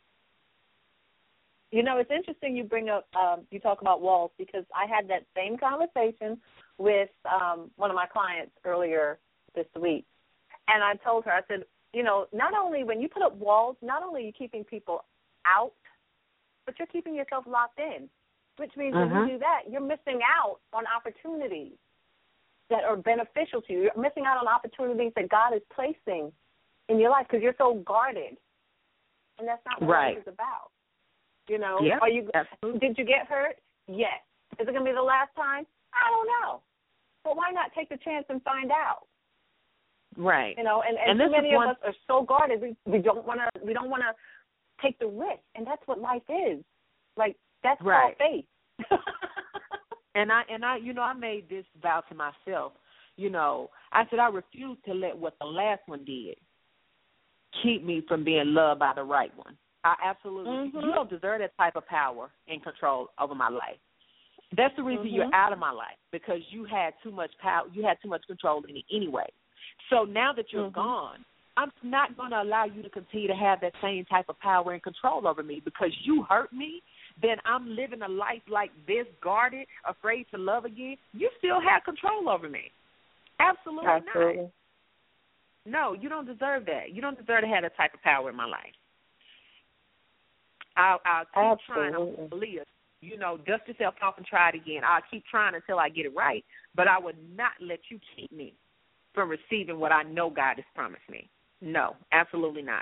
You know, it's interesting you bring up, um, you talk about walls because I had that same conversation with um, one of my clients earlier this week. And I told her, I said, you know, not only when you put up walls, not only are you keeping people out, but you're keeping yourself locked in, which means uh-huh. when you do that, you're missing out on opportunities that are beneficial to you. You're missing out on opportunities that God is placing in your life because you're so guarded. And that's not what right. life is about. You know, yep, are you? absolutely. Did you get hurt? Yes. Is it going to be the last time? I don't know. But why not take the chance and find out? Right. You know, and, and, and too many of one... us are so guarded. We we don't want to we don't want to take the risk, and that's what life is. Like that's right. called faith. and I and I you know I made this vow to myself. You know, I said I refuse to let what the last one did keep me from being loved by the right one. I absolutely mm-hmm. you don't deserve that type of power and control over my life. That's the reason mm-hmm. you're out of my life because you had too much power. You had too much control in it anyway. So now that you're mm-hmm. gone, I'm not going to allow you to continue to have that same type of power and control over me because you hurt me. Then I'm living a life like this, guarded, afraid to love again. You still have control over me. Absolutely, Absolutely. not. No, you don't deserve that. You don't deserve to have that type of power in my life. I'll, I'll keep Absolutely. trying. I'm believe You know, dust yourself off and try it again. I'll keep trying until I get it right, but I would not let you keep me from receiving what I know God has promised me. No, absolutely not.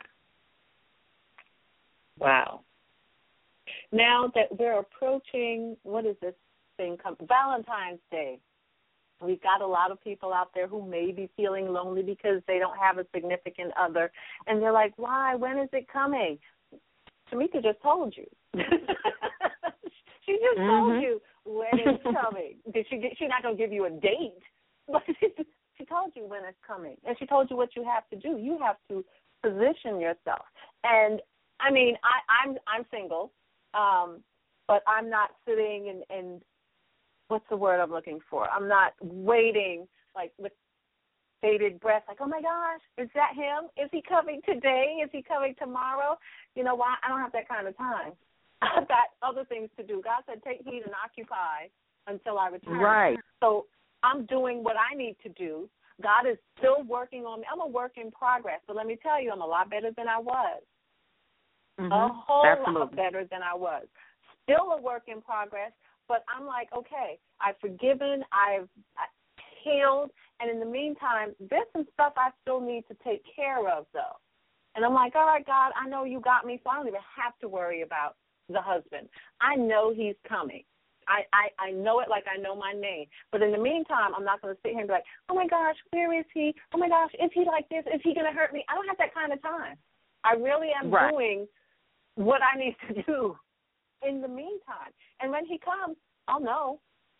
Wow. Now that we're approaching, what is this thing come? Valentine's Day. We've got a lot of people out there who may be feeling lonely because they don't have a significant other, and they're like, why? When is it coming? Tamika just told you. She just mm-hmm. told you when it's coming. Did she get, she's not going to give you a date, but she, she told you when it's coming, and she told you what you have to do. You have to position yourself. And, I mean, I, I'm I'm single, um, but I'm not sitting and, and what's the word I'm looking for? I'm not waiting, like, with bated breath, like, oh, my gosh, is that him? Is he coming today? Is he coming tomorrow? You know why? I don't have that kind of time. I've got other things to do. God said, take heed and occupy until I return. Right. So I'm doing what I need to do. God is still working on me. I'm a work in progress. But let me tell you, I'm a lot better than I was. Mm-hmm. A whole Absolutely. lot better than I was. Still a work in progress, but I'm like, okay, I've forgiven, I've healed, and in the meantime, there's some stuff I still need to take care of, though. And I'm like, all right, God, I know you got me, so I don't even have to worry about the husband. I know he's coming. I, I, I know it like I know my name. But in the meantime, I'm not going to sit here and be like, oh, my gosh, where is he? Oh, my gosh, is he like this? Is he going to hurt me? I don't have that kind of time. I really am right. doing what I need to do in the meantime. And when he comes, I'll know.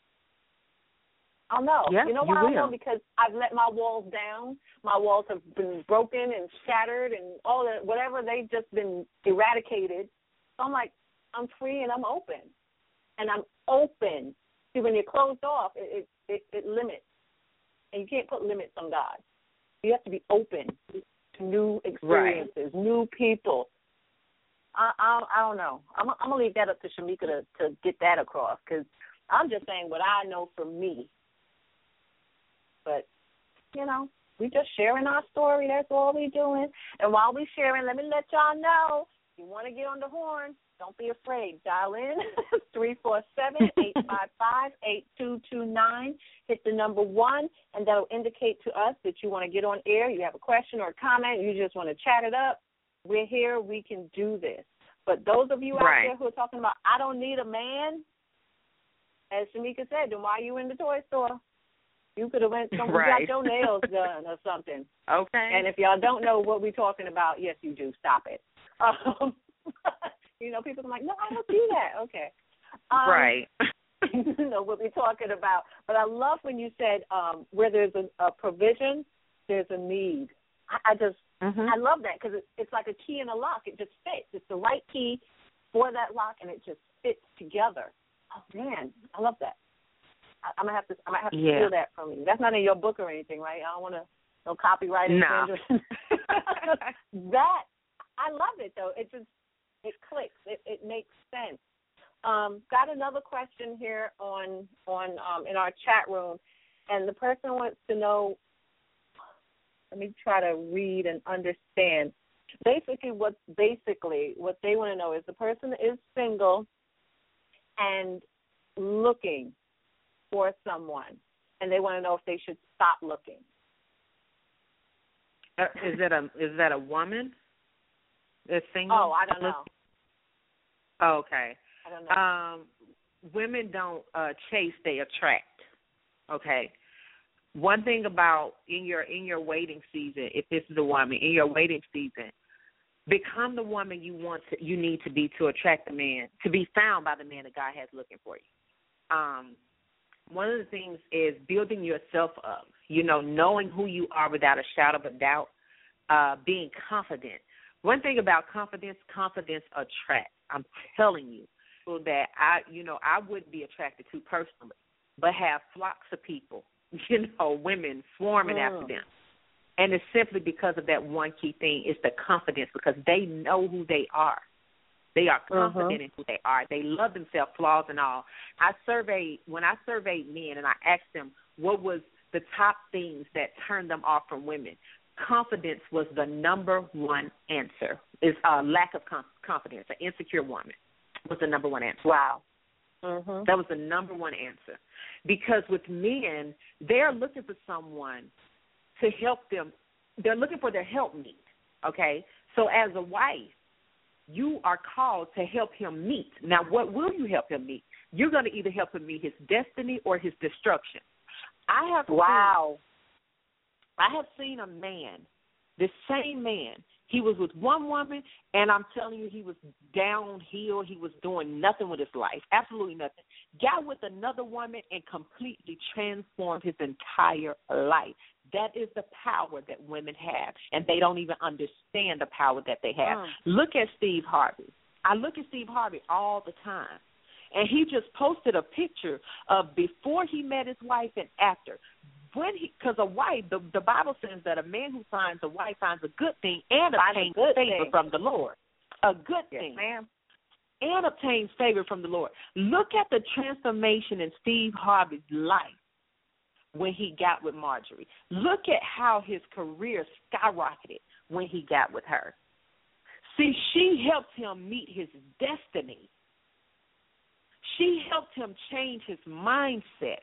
I'll know. Yeah, you know you why I know? will. Because I've let my walls down. My walls have been broken and shattered and all that, whatever, they've just been eradicated. So I'm like, I'm free and I'm open. And I'm open. See, when you're closed off, it, it, it, it limits. And you can't put limits on God. You have to be open to new experiences, right. new people. I, I I don't know. I'm, I'm going to leave that up to Shamika to, to get that across, because I'm just saying what I know for me. But, you know, we just sharing our story. That's all we doing. And while we sharing, let me let y'all know, if you want to get on the horn, don't be afraid. Dial in three four seven, eight five five, eight two two nine. Hit the number one, and that will indicate to us that you want to get on air. You have a question or a comment. You just want to chat it up. We're here. We can do this. But those of you out right. there who are talking about, I don't need a man, as Shamika said, then why are you in the toy store? You could have went somewhere right. got your nails done or something. Okay. And if y'all don't know what we're talking about, yes, you do. Stop it. Um, you know, people are like, no, I don't do that. Okay. Um, right. you know what we're talking about. But I love when you said um, where there's a, a provision, there's a need. I, I just, mm-hmm. I love that, because it, it's like a key in a lock. It just fits. It's the right key for that lock, and it just fits together. Oh, man, I love that. I'm gonna have to. I might have to yeah. steal that from you. That's not in your book or anything, right? I don't want to no copyright infringement. No. That I love it though. It just it clicks. It it makes sense. Um, got another question here on on um, in our chat room, and the person wants to know. Let me try to read and understand. Basically, what basically what they want to know is the person is single and looking for someone, and they want to know if they should stop looking. Uh, is that a is that a woman that's single? Oh, I don't know. Oh, okay. I don't know. Um, women don't uh, chase; they attract. Okay. One thing about in your in your waiting season, if this is a woman in your waiting season, become the woman you want to, you need to be to attract the man, to be found by the man that God has looking for you. Um. One of the things is building yourself up, you know, knowing who you are without a shadow of a doubt, uh, being confident. One thing about confidence, confidence attracts. I'm telling you, so that I, you know, I wouldn't be attracted to personally, but have flocks of people, you know, women swarming mm. after them. And it's simply because of that one key thing, is the confidence, because they know who they are. They are confident uh-huh. in who they are. They love themselves, flaws and all. I surveyed, when I surveyed men and I asked them what was the top things that turned them off from women, confidence was the number one answer. Is uh, lack of com- confidence. An insecure woman was the number one answer. Wow. Mm-hmm. That was the number one answer. Because with men, they're looking for someone to help them. They're looking for their helpmeet, okay? So as a wife, you are called to help him meet. Now, what will you help him meet? You're going to either help him meet his destiny or his destruction. I have wow. Seen, I have seen a man, the same man. He was with one woman, and I'm telling you, he was downhill. He was doing nothing with his life, absolutely nothing. Got with another woman and completely transformed his entire life. That is the power that women have, and they don't even understand the power that they have. Mm. Look at Steve Harvey. I look at Steve Harvey all the time, and he just posted a picture of before he met his wife and after. When he, because a wife, the, the Bible says that a man who finds a wife finds a good thing and obtains favor thing. from the Lord. A good yes, thing. Ma'am. And obtains favor from the Lord. Look at the transformation in Steve Harvey's life when he got with Marjorie. Look at how his career skyrocketed when he got with her. See, she helped him meet his destiny. She helped him change his mindset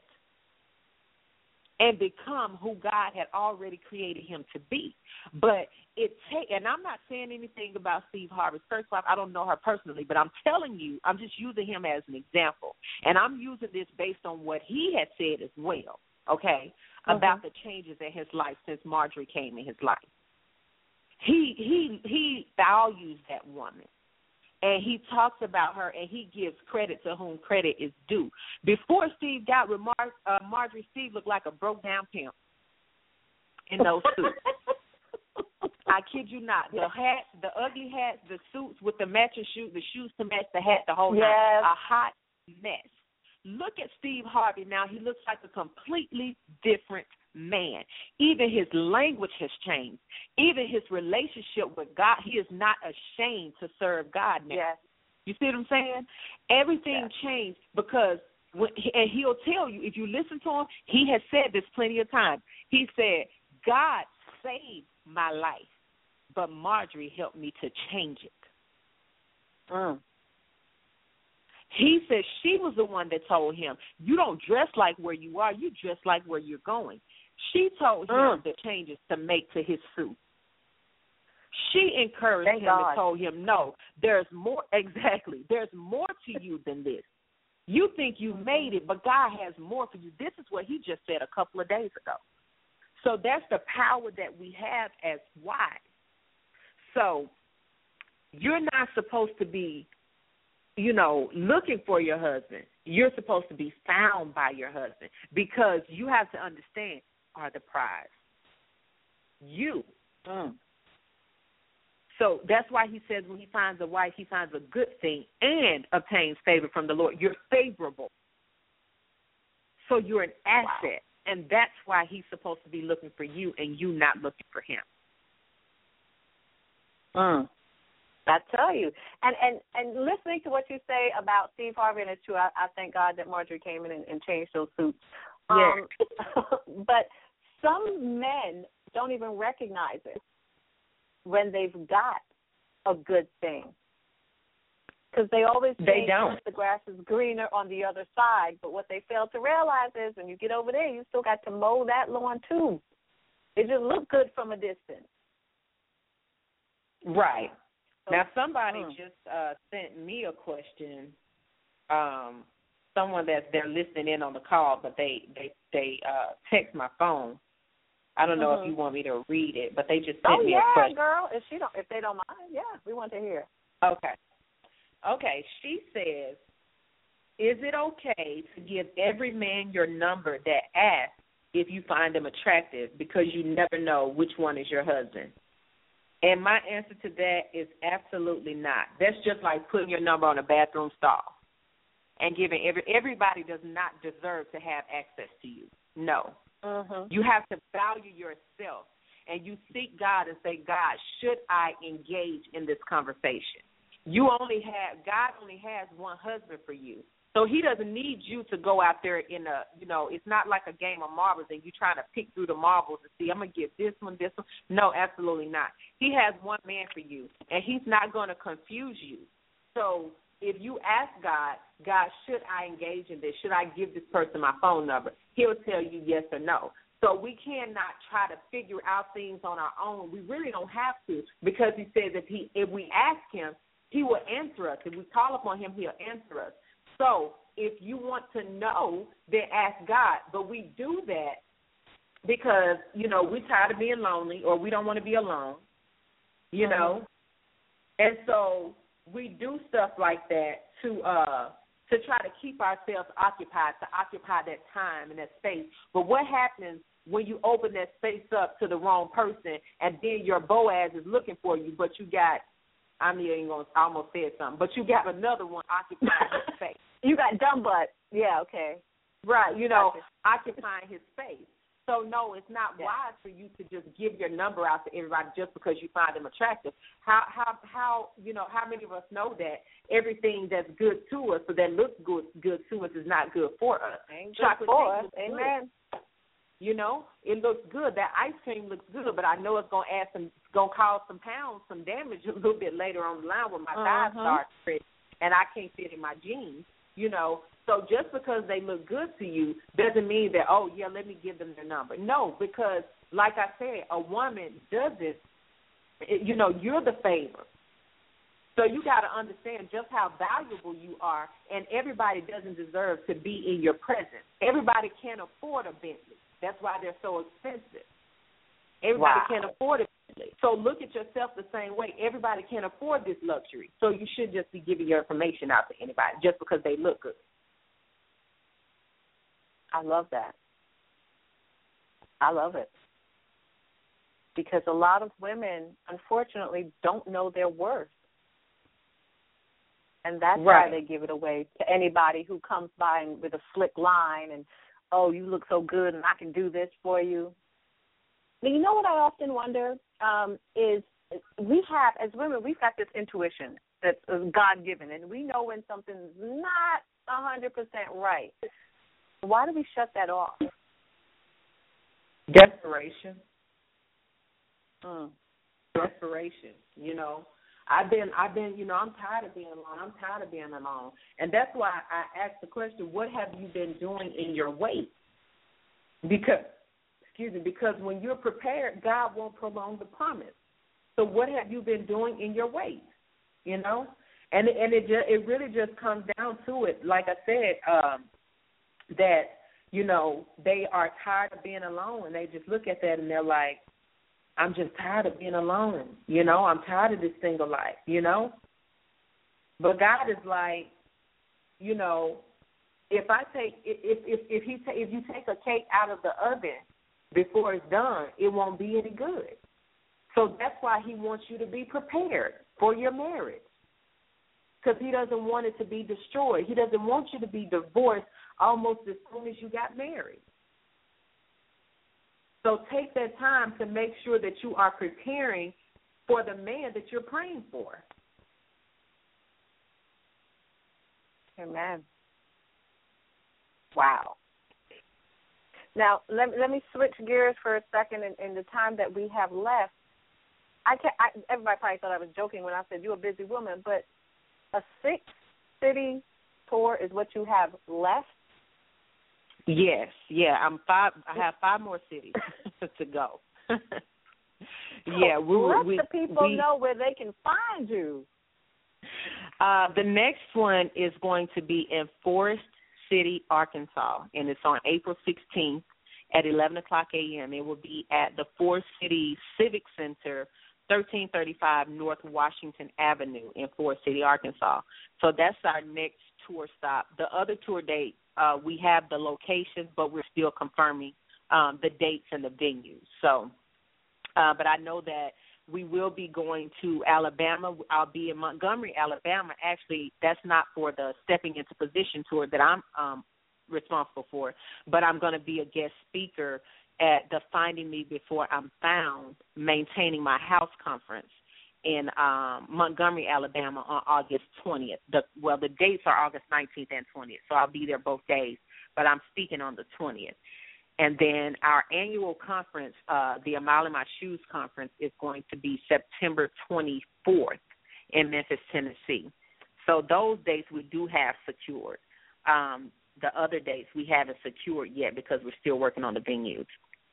and become who God had already created him to be. But it take, and I'm not saying anything about Steve Harvey's first wife. I don't know her personally, but I'm telling you, I'm just using him as an example. And I'm using this based on what he had said as well, okay, mm-hmm. about the changes in his life since Marjorie came in his life. He he he values that woman. and he talks about her, and he gives credit to whom credit is due. Before Steve got with Mar- uh, Marjorie, Steve looked like a broke-down pimp in those suits. I kid you not. The hats, the ugly hats, the suits with the matching shoes, the shoes to match the hat, the whole yes. nine, a hot mess. Look at Steve Harvey now. He looks like a completely different man. Even his language has changed. Even his relationship with God, he is not ashamed to serve God now. Yes. You see what I'm saying? Everything yes. changed because, when, and he'll tell you, if you listen to him, he has said this plenty of times. He said, God saved my life, but Marjorie helped me to change it. Mm. He said she was the one that told him, you don't dress like where you are, you dress like where you're going. She told him mm. the changes to make to his suit. She encouraged Thank him God. and told him, no, there's more, exactly, there's more to you than this. You think you made it, but God has more for you. This is what he just said a couple of days ago. So that's the power that we have as wives. So you're not supposed to be, you know, looking for your husband. You're supposed to be found by your husband because you have to understand are the prize. You. Mm. So that's why he says when he finds a wife, he finds a good thing and obtains favor from the Lord. You're favorable. So you're an asset. Wow. And that's why he's supposed to be looking for you and you not looking for him. Mm. I tell you. And, and and listening to what you say about Steve Harvey, and it's true, I, I thank God that Marjorie came in and, and changed those suits. Yeah. Um, but some men don't even recognize it when they've got a good thing. Because they always they don't. the grass is greener on the other side. But what they fail to realize is when you get over there, you still got to mow that lawn too. It just look good from a distance. Right. So, now, somebody hmm. just uh, sent me a question. Um, someone that they're listening in on the call, but they they they uh, text my phone. I don't know mm-hmm. if you want me to read it, but they just sent oh, me yeah, a question. girl. If she don't, if they don't mind, yeah, we want to hear. Okay. Okay. She says, "Is it okay to give every man your number that asks if you find them attractive because you never know which one is your husband?" And my answer to that is absolutely not. That's just like putting your number on a bathroom stall and giving every everybody does not deserve to have access to you. No. Mm-hmm. You have to value yourself, and you seek God and say, God, should I engage in this conversation? You only have God only has one husband for you. So he doesn't need you to go out there in a, you know, it's not like a game of marbles and you trying to pick through the marbles and see, I'm going to get this one, this one. No, absolutely not. He has one man for you, and he's not going to confuse you. So if you ask God, God, should I engage in this? Should I give this person my phone number? He'll tell you yes or no. So we cannot try to figure out things on our own. We really don't have to because he says if he if we ask him, he will answer us. If we call upon him, he'll answer us. So if you want to know, then ask God. But we do that because, you know, we're tired of being lonely or we don't want to be alone, you mm-hmm. know. And so we do stuff like that to uh, to try to keep ourselves occupied, to occupy that time and that space. But what happens when you open that space up to the wrong person and then your Boaz is looking for you, but you got, I'm even going to almost say something, but you got another one occupying his space. You got dumb butt. Yeah, okay. Right, you know, gotcha. occupying his space. So, no, it's not yeah. wise for you to just give your number out to everybody just because you find them attractive. How, how, how, you know, how many of us know that everything that's good to us or that looks good good to us is not good for us? Ain't good for us. Amen. Good. You know, it looks good. That ice cream looks good, but I know it's going to add some, going to cause some pounds, some damage a little bit later on the line when my thighs uh-huh. start spreading and I can't fit in my jeans, you know. So just because they look good to you doesn't mean that, oh, yeah, let me give them their number. No, because like I said, a woman doesn't, you know, you're the favor. So you got to understand just how valuable you are, and everybody doesn't deserve to be in your presence. Everybody can't afford a Bentley. That's why they're so expensive. Everybody wow. can't afford a So look at yourself the same way. Everybody can't afford this luxury. So you should just be giving your information out to anybody just because they look good. I love that. I love it. Because a lot of women, unfortunately, don't know their worth. And that's right. why they give it away to anybody who comes by with a slick line and, oh, you look so good and I can do this for you. But you know what I often wonder um, is we have, as women, we've got this intuition that's God-given, and we know when something's not one hundred percent right. Why do we shut that off? Desperation. Mm. Desperation, you know. I've been, I've been, you know, I'm tired of being alone. I'm tired of being alone. And that's why I asked the question, what have you been doing in your wait? Because, excuse me, because when you're prepared, God won't prolong the promise. So what have you been doing in your wait, you know? And, and it just, it really just comes down to it, like I said, um, that, you know, they are tired of being alone, and they just look at that and they're like, I'm just tired of being alone, you know. I'm tired of this single life, you know. But God is like, you know, if I take if if if he ta- if you take a cake out of the oven before it's done, it won't be any good. So that's why He wants you to be prepared for your marriage, because He doesn't want it to be destroyed. He doesn't want you to be divorced almost as soon as you got married. So take that time to make sure that you are preparing for the man that you're praying for. Amen. Wow. Now, let, let me switch gears for a second in, in the time that we have left. I can't, I, everybody probably thought I was joking when I said you're a busy woman, but a six-city tour is what you have left? Yes, yeah. I'm five. I have five more cities to go. yeah, we let we, the people we, know where they can find you. Uh, the next one is going to be in Forest City, Arkansas, and it's on April sixteenth at eleven o'clock a.m. It will be at the Forest City Civic Center, thirteen thirty-five North Washington Avenue in Forest City, Arkansas. So that's our next tour stop. The other tour date, uh, we have the locations, but we're still confirming um, the dates and the venues. So, uh, but I know that we will be going to Alabama. I'll be in Montgomery, Alabama. Actually, that's not for the Stepping Into Position tour that I'm um, responsible for, but I'm going to be a guest speaker at the Finding Me Before I'm Found, Maintaining My House conference in um, Montgomery, Alabama on August twentieth. The, well, the dates are August nineteenth and twentieth, so I'll be there both days, but I'm speaking on the twentieth. And then our annual conference, uh, the A Mile in My Shoes conference, is going to be September twenty-fourth in Memphis, Tennessee. So those dates we do have secured. Um, the other dates we haven't secured yet because we're still working on the venues.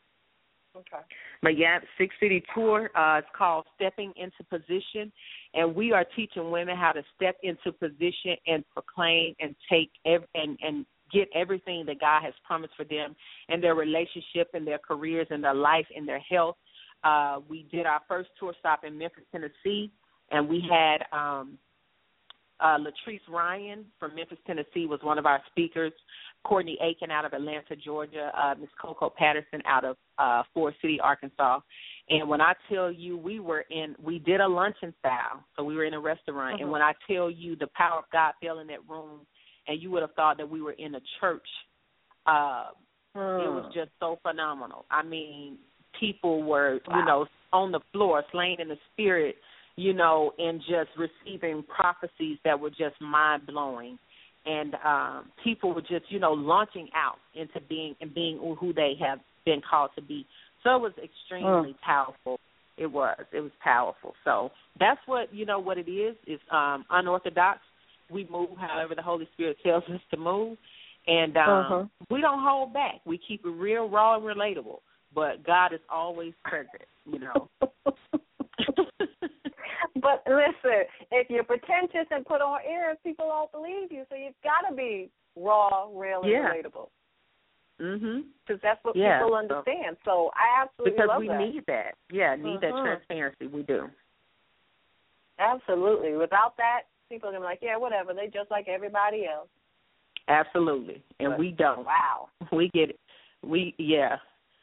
Okay. But, yeah, six-city tour. Uh, it's called Stepping Into Position, and we are teaching women how to step into position and proclaim and take ev- and, and get everything that God has promised for them in their relationship, in their careers, in their life, in their health. Uh, we did our first tour stop in Memphis, Tennessee, and we had um, uh, Latrice Ryan from Memphis, Tennessee was one of our speakers, Courtney Aiken out of Atlanta, Georgia, uh, Miss Coco Patterson out of uh, Forest City, Arkansas. And when I tell you we were in, we did a luncheon style, so we were in a restaurant. Uh-huh. And when I tell you the power of God fell in that room, and you would have thought that we were in a church, uh, mm. it was just so phenomenal. I mean, people were, wow. you know, on the floor, slain in the spirit, you know, and just receiving prophecies that were just mind-blowing. And um, people were just, you know, launching out into being and being who they have been called to be. So it was extremely mm. powerful. It was. It was powerful. So that's what, you know, what it is, is um, unorthodox. We move however the Holy Spirit tells us to move. And um, uh-huh. we don't hold back. We keep it real, raw, and relatable. But God is always present, you know. But listen, if you're pretentious and put on airs, people won't believe you. So you've got to be raw, real, and yeah. relatable. Mhm. Because that's what yeah, people understand. So, so I absolutely because love we that. need that. Yeah, need mm-hmm. that transparency. We do. Absolutely. Without that, people are gonna be like, yeah, whatever. They just like everybody else. Absolutely, and but, we don't. Wow. We get it. We yeah.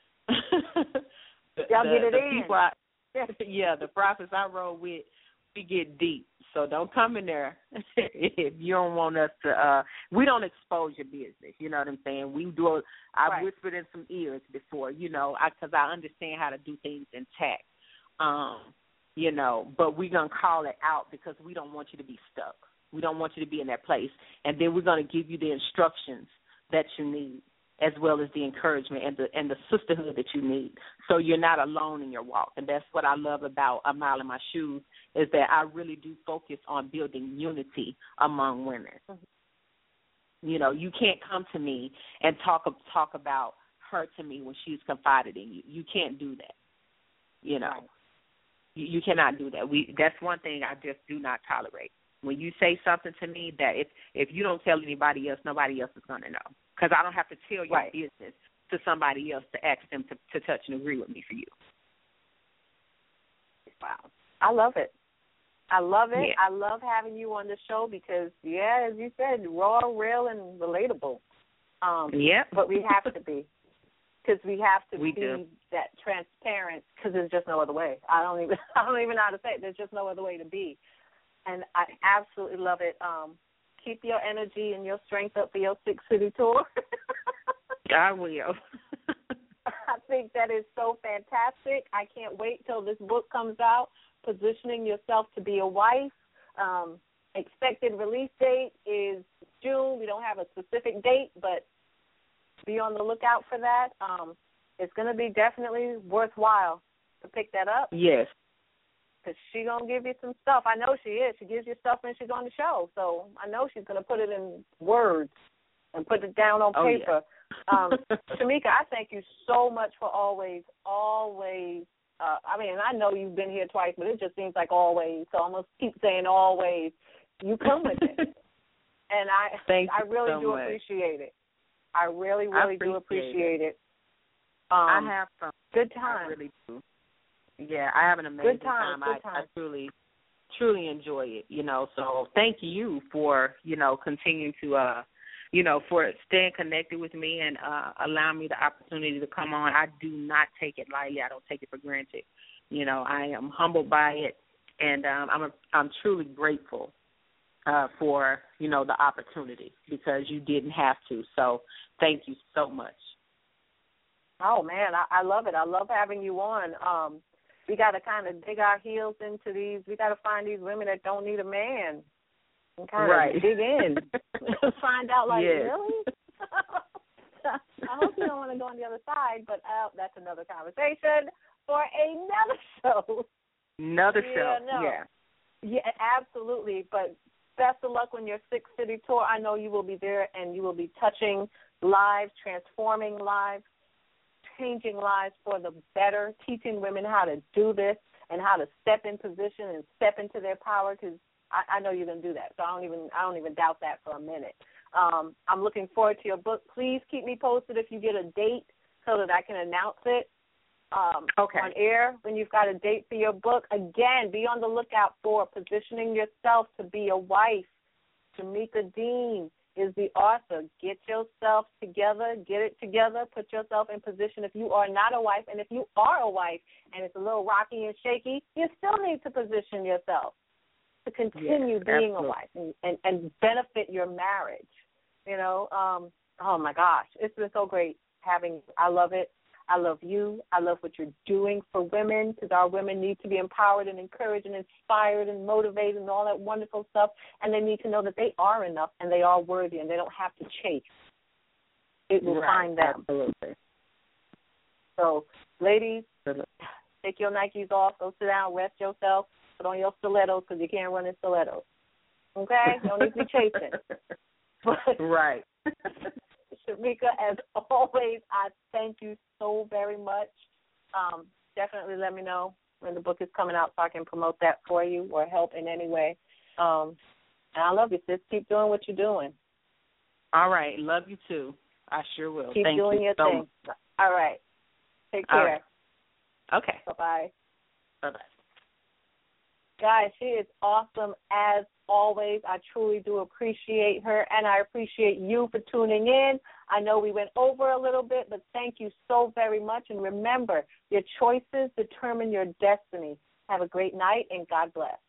the, Y'all the, get it the in. People I, yeah, the prophets I roll with, we get deep. So don't come in there if you don't want us to. Uh, we don't expose your business. You know what I'm saying? We do. A, I've right. whispered in some ears before. You know, because I, I understand how to do things intact. Um, you know, but we're gonna call it out because we don't want you to be stuck. We don't want you to be in that place, and then we're gonna give you the instructions that you need, as well as the encouragement and the and the sisterhood that you need. So you're not alone in your walk. And that's what I love about A Mile in My Shoes, is that I really do focus on building unity among women. Mm-hmm. You know, you can't come to me and talk talk about her to me when she's confided in you. You can't do that. You know, right. you, you cannot do that. We that's one thing I just do not tolerate. When you say something to me that if, if you don't tell anybody else, nobody else is going to know. Because I don't have to tell your right. business to somebody else to ask them to, to touch and agree with me for you. Wow. I love it. I love it. Yeah. I love having you on the show because, yeah, as you said, raw, real, and relatable. Um, yeah. But we have to be. Because we have to we be do. that transparent because there's just no other way. I don't even I don't even know how to say it. There's just no other way to be. And I absolutely love it. Um, keep your energy and your strength up for your Six City tour. I will. I think that is so fantastic. I can't wait till this book comes out, Positioning Yourself to Be a Wife. Um, expected release date is June. We don't have a specific date, but be on the lookout for that. Um, it's going to be definitely worthwhile to pick that up. Yes. Because she's going to give you some stuff. I know she is. She gives you stuff when she's on the show. So I know she's going to put it in words and put it down on oh, paper. Yeah. um, Shamika, I thank you so much for always, always. Uh, I mean, I know you've been here twice, but it just seems like always. So I'm going to keep saying always. You come with it. And I, thank I really so do much. appreciate it. I really, really I do appreciate it. it. Um, I have some. Good time. I really do. Yeah, I have an amazing good time. time. Good I, time. I truly, truly enjoy it. You know, so thank you for you know continuing to uh, you know, for staying connected with me and uh, allowing me the opportunity to come on. I do not take it lightly. I don't take it for granted. You know, I am humbled by it, and um, I'm a, I'm truly grateful uh, for you know the opportunity because you didn't have to. So thank you so much. Oh man, I, I love it. I love having you on. Um, we got to kind of dig our heels into these. We got to find these women that don't need a man and kind right. of dig in, find out like yes. really. I hope you don't want to go on the other side, but uh, that's another conversation for another show. Another yeah, show. No. Yeah. Yeah, absolutely. But best of luck on your Six City tour. I know you will be there and you will be touching lives, transforming lives, changing lives for the better, teaching women how to do this and how to step in position and step into their power. Because I, I know you're going to do that. So I don't even I don't even doubt that for a minute. Um, I'm looking forward to your book. Please keep me posted if you get a date so that I can announce it um, okay. on air when you've got a date for your book. Again, be on the lookout for Positioning Yourself to Be a Wife. Shamika Dean is the author. Get yourself together, get it together, put yourself in position if you are not a wife. And if you are a wife and it's a little rocky and shaky, you still need to position yourself to continue yes, being absolutely. a wife and, and, and benefit your marriage. You know, um, oh, my gosh, it's been so great having you. I love it. I love you. I love what you're doing for women because our women need to be empowered and encouraged and inspired and motivated and all that wonderful stuff. And they need to know that they are enough and they are worthy and they don't have to chase. It will right. find them. Absolutely. So, ladies, take your Nikes off. Go sit down, rest yourself. Put on your stilettos because you can't run in stilettos. Okay? You don't need to be chasing. But, right. Shamika, as always, I thank you so very much. Um, definitely let me know when the book is coming out so I can promote that for you or help in any way. Um, and I love you, sis. Keep doing what you're doing. All right. Love you, too. I sure will. Keep Thank doing you your so thing. much. All right. Take All care. right. Okay. Bye-bye. Bye-bye. Guys, she is awesome as always. I truly do appreciate her, and I appreciate you for tuning in. I know we went over a little bit, but thank you so very much. And remember, your choices determine your destiny. Have a great night, and God bless.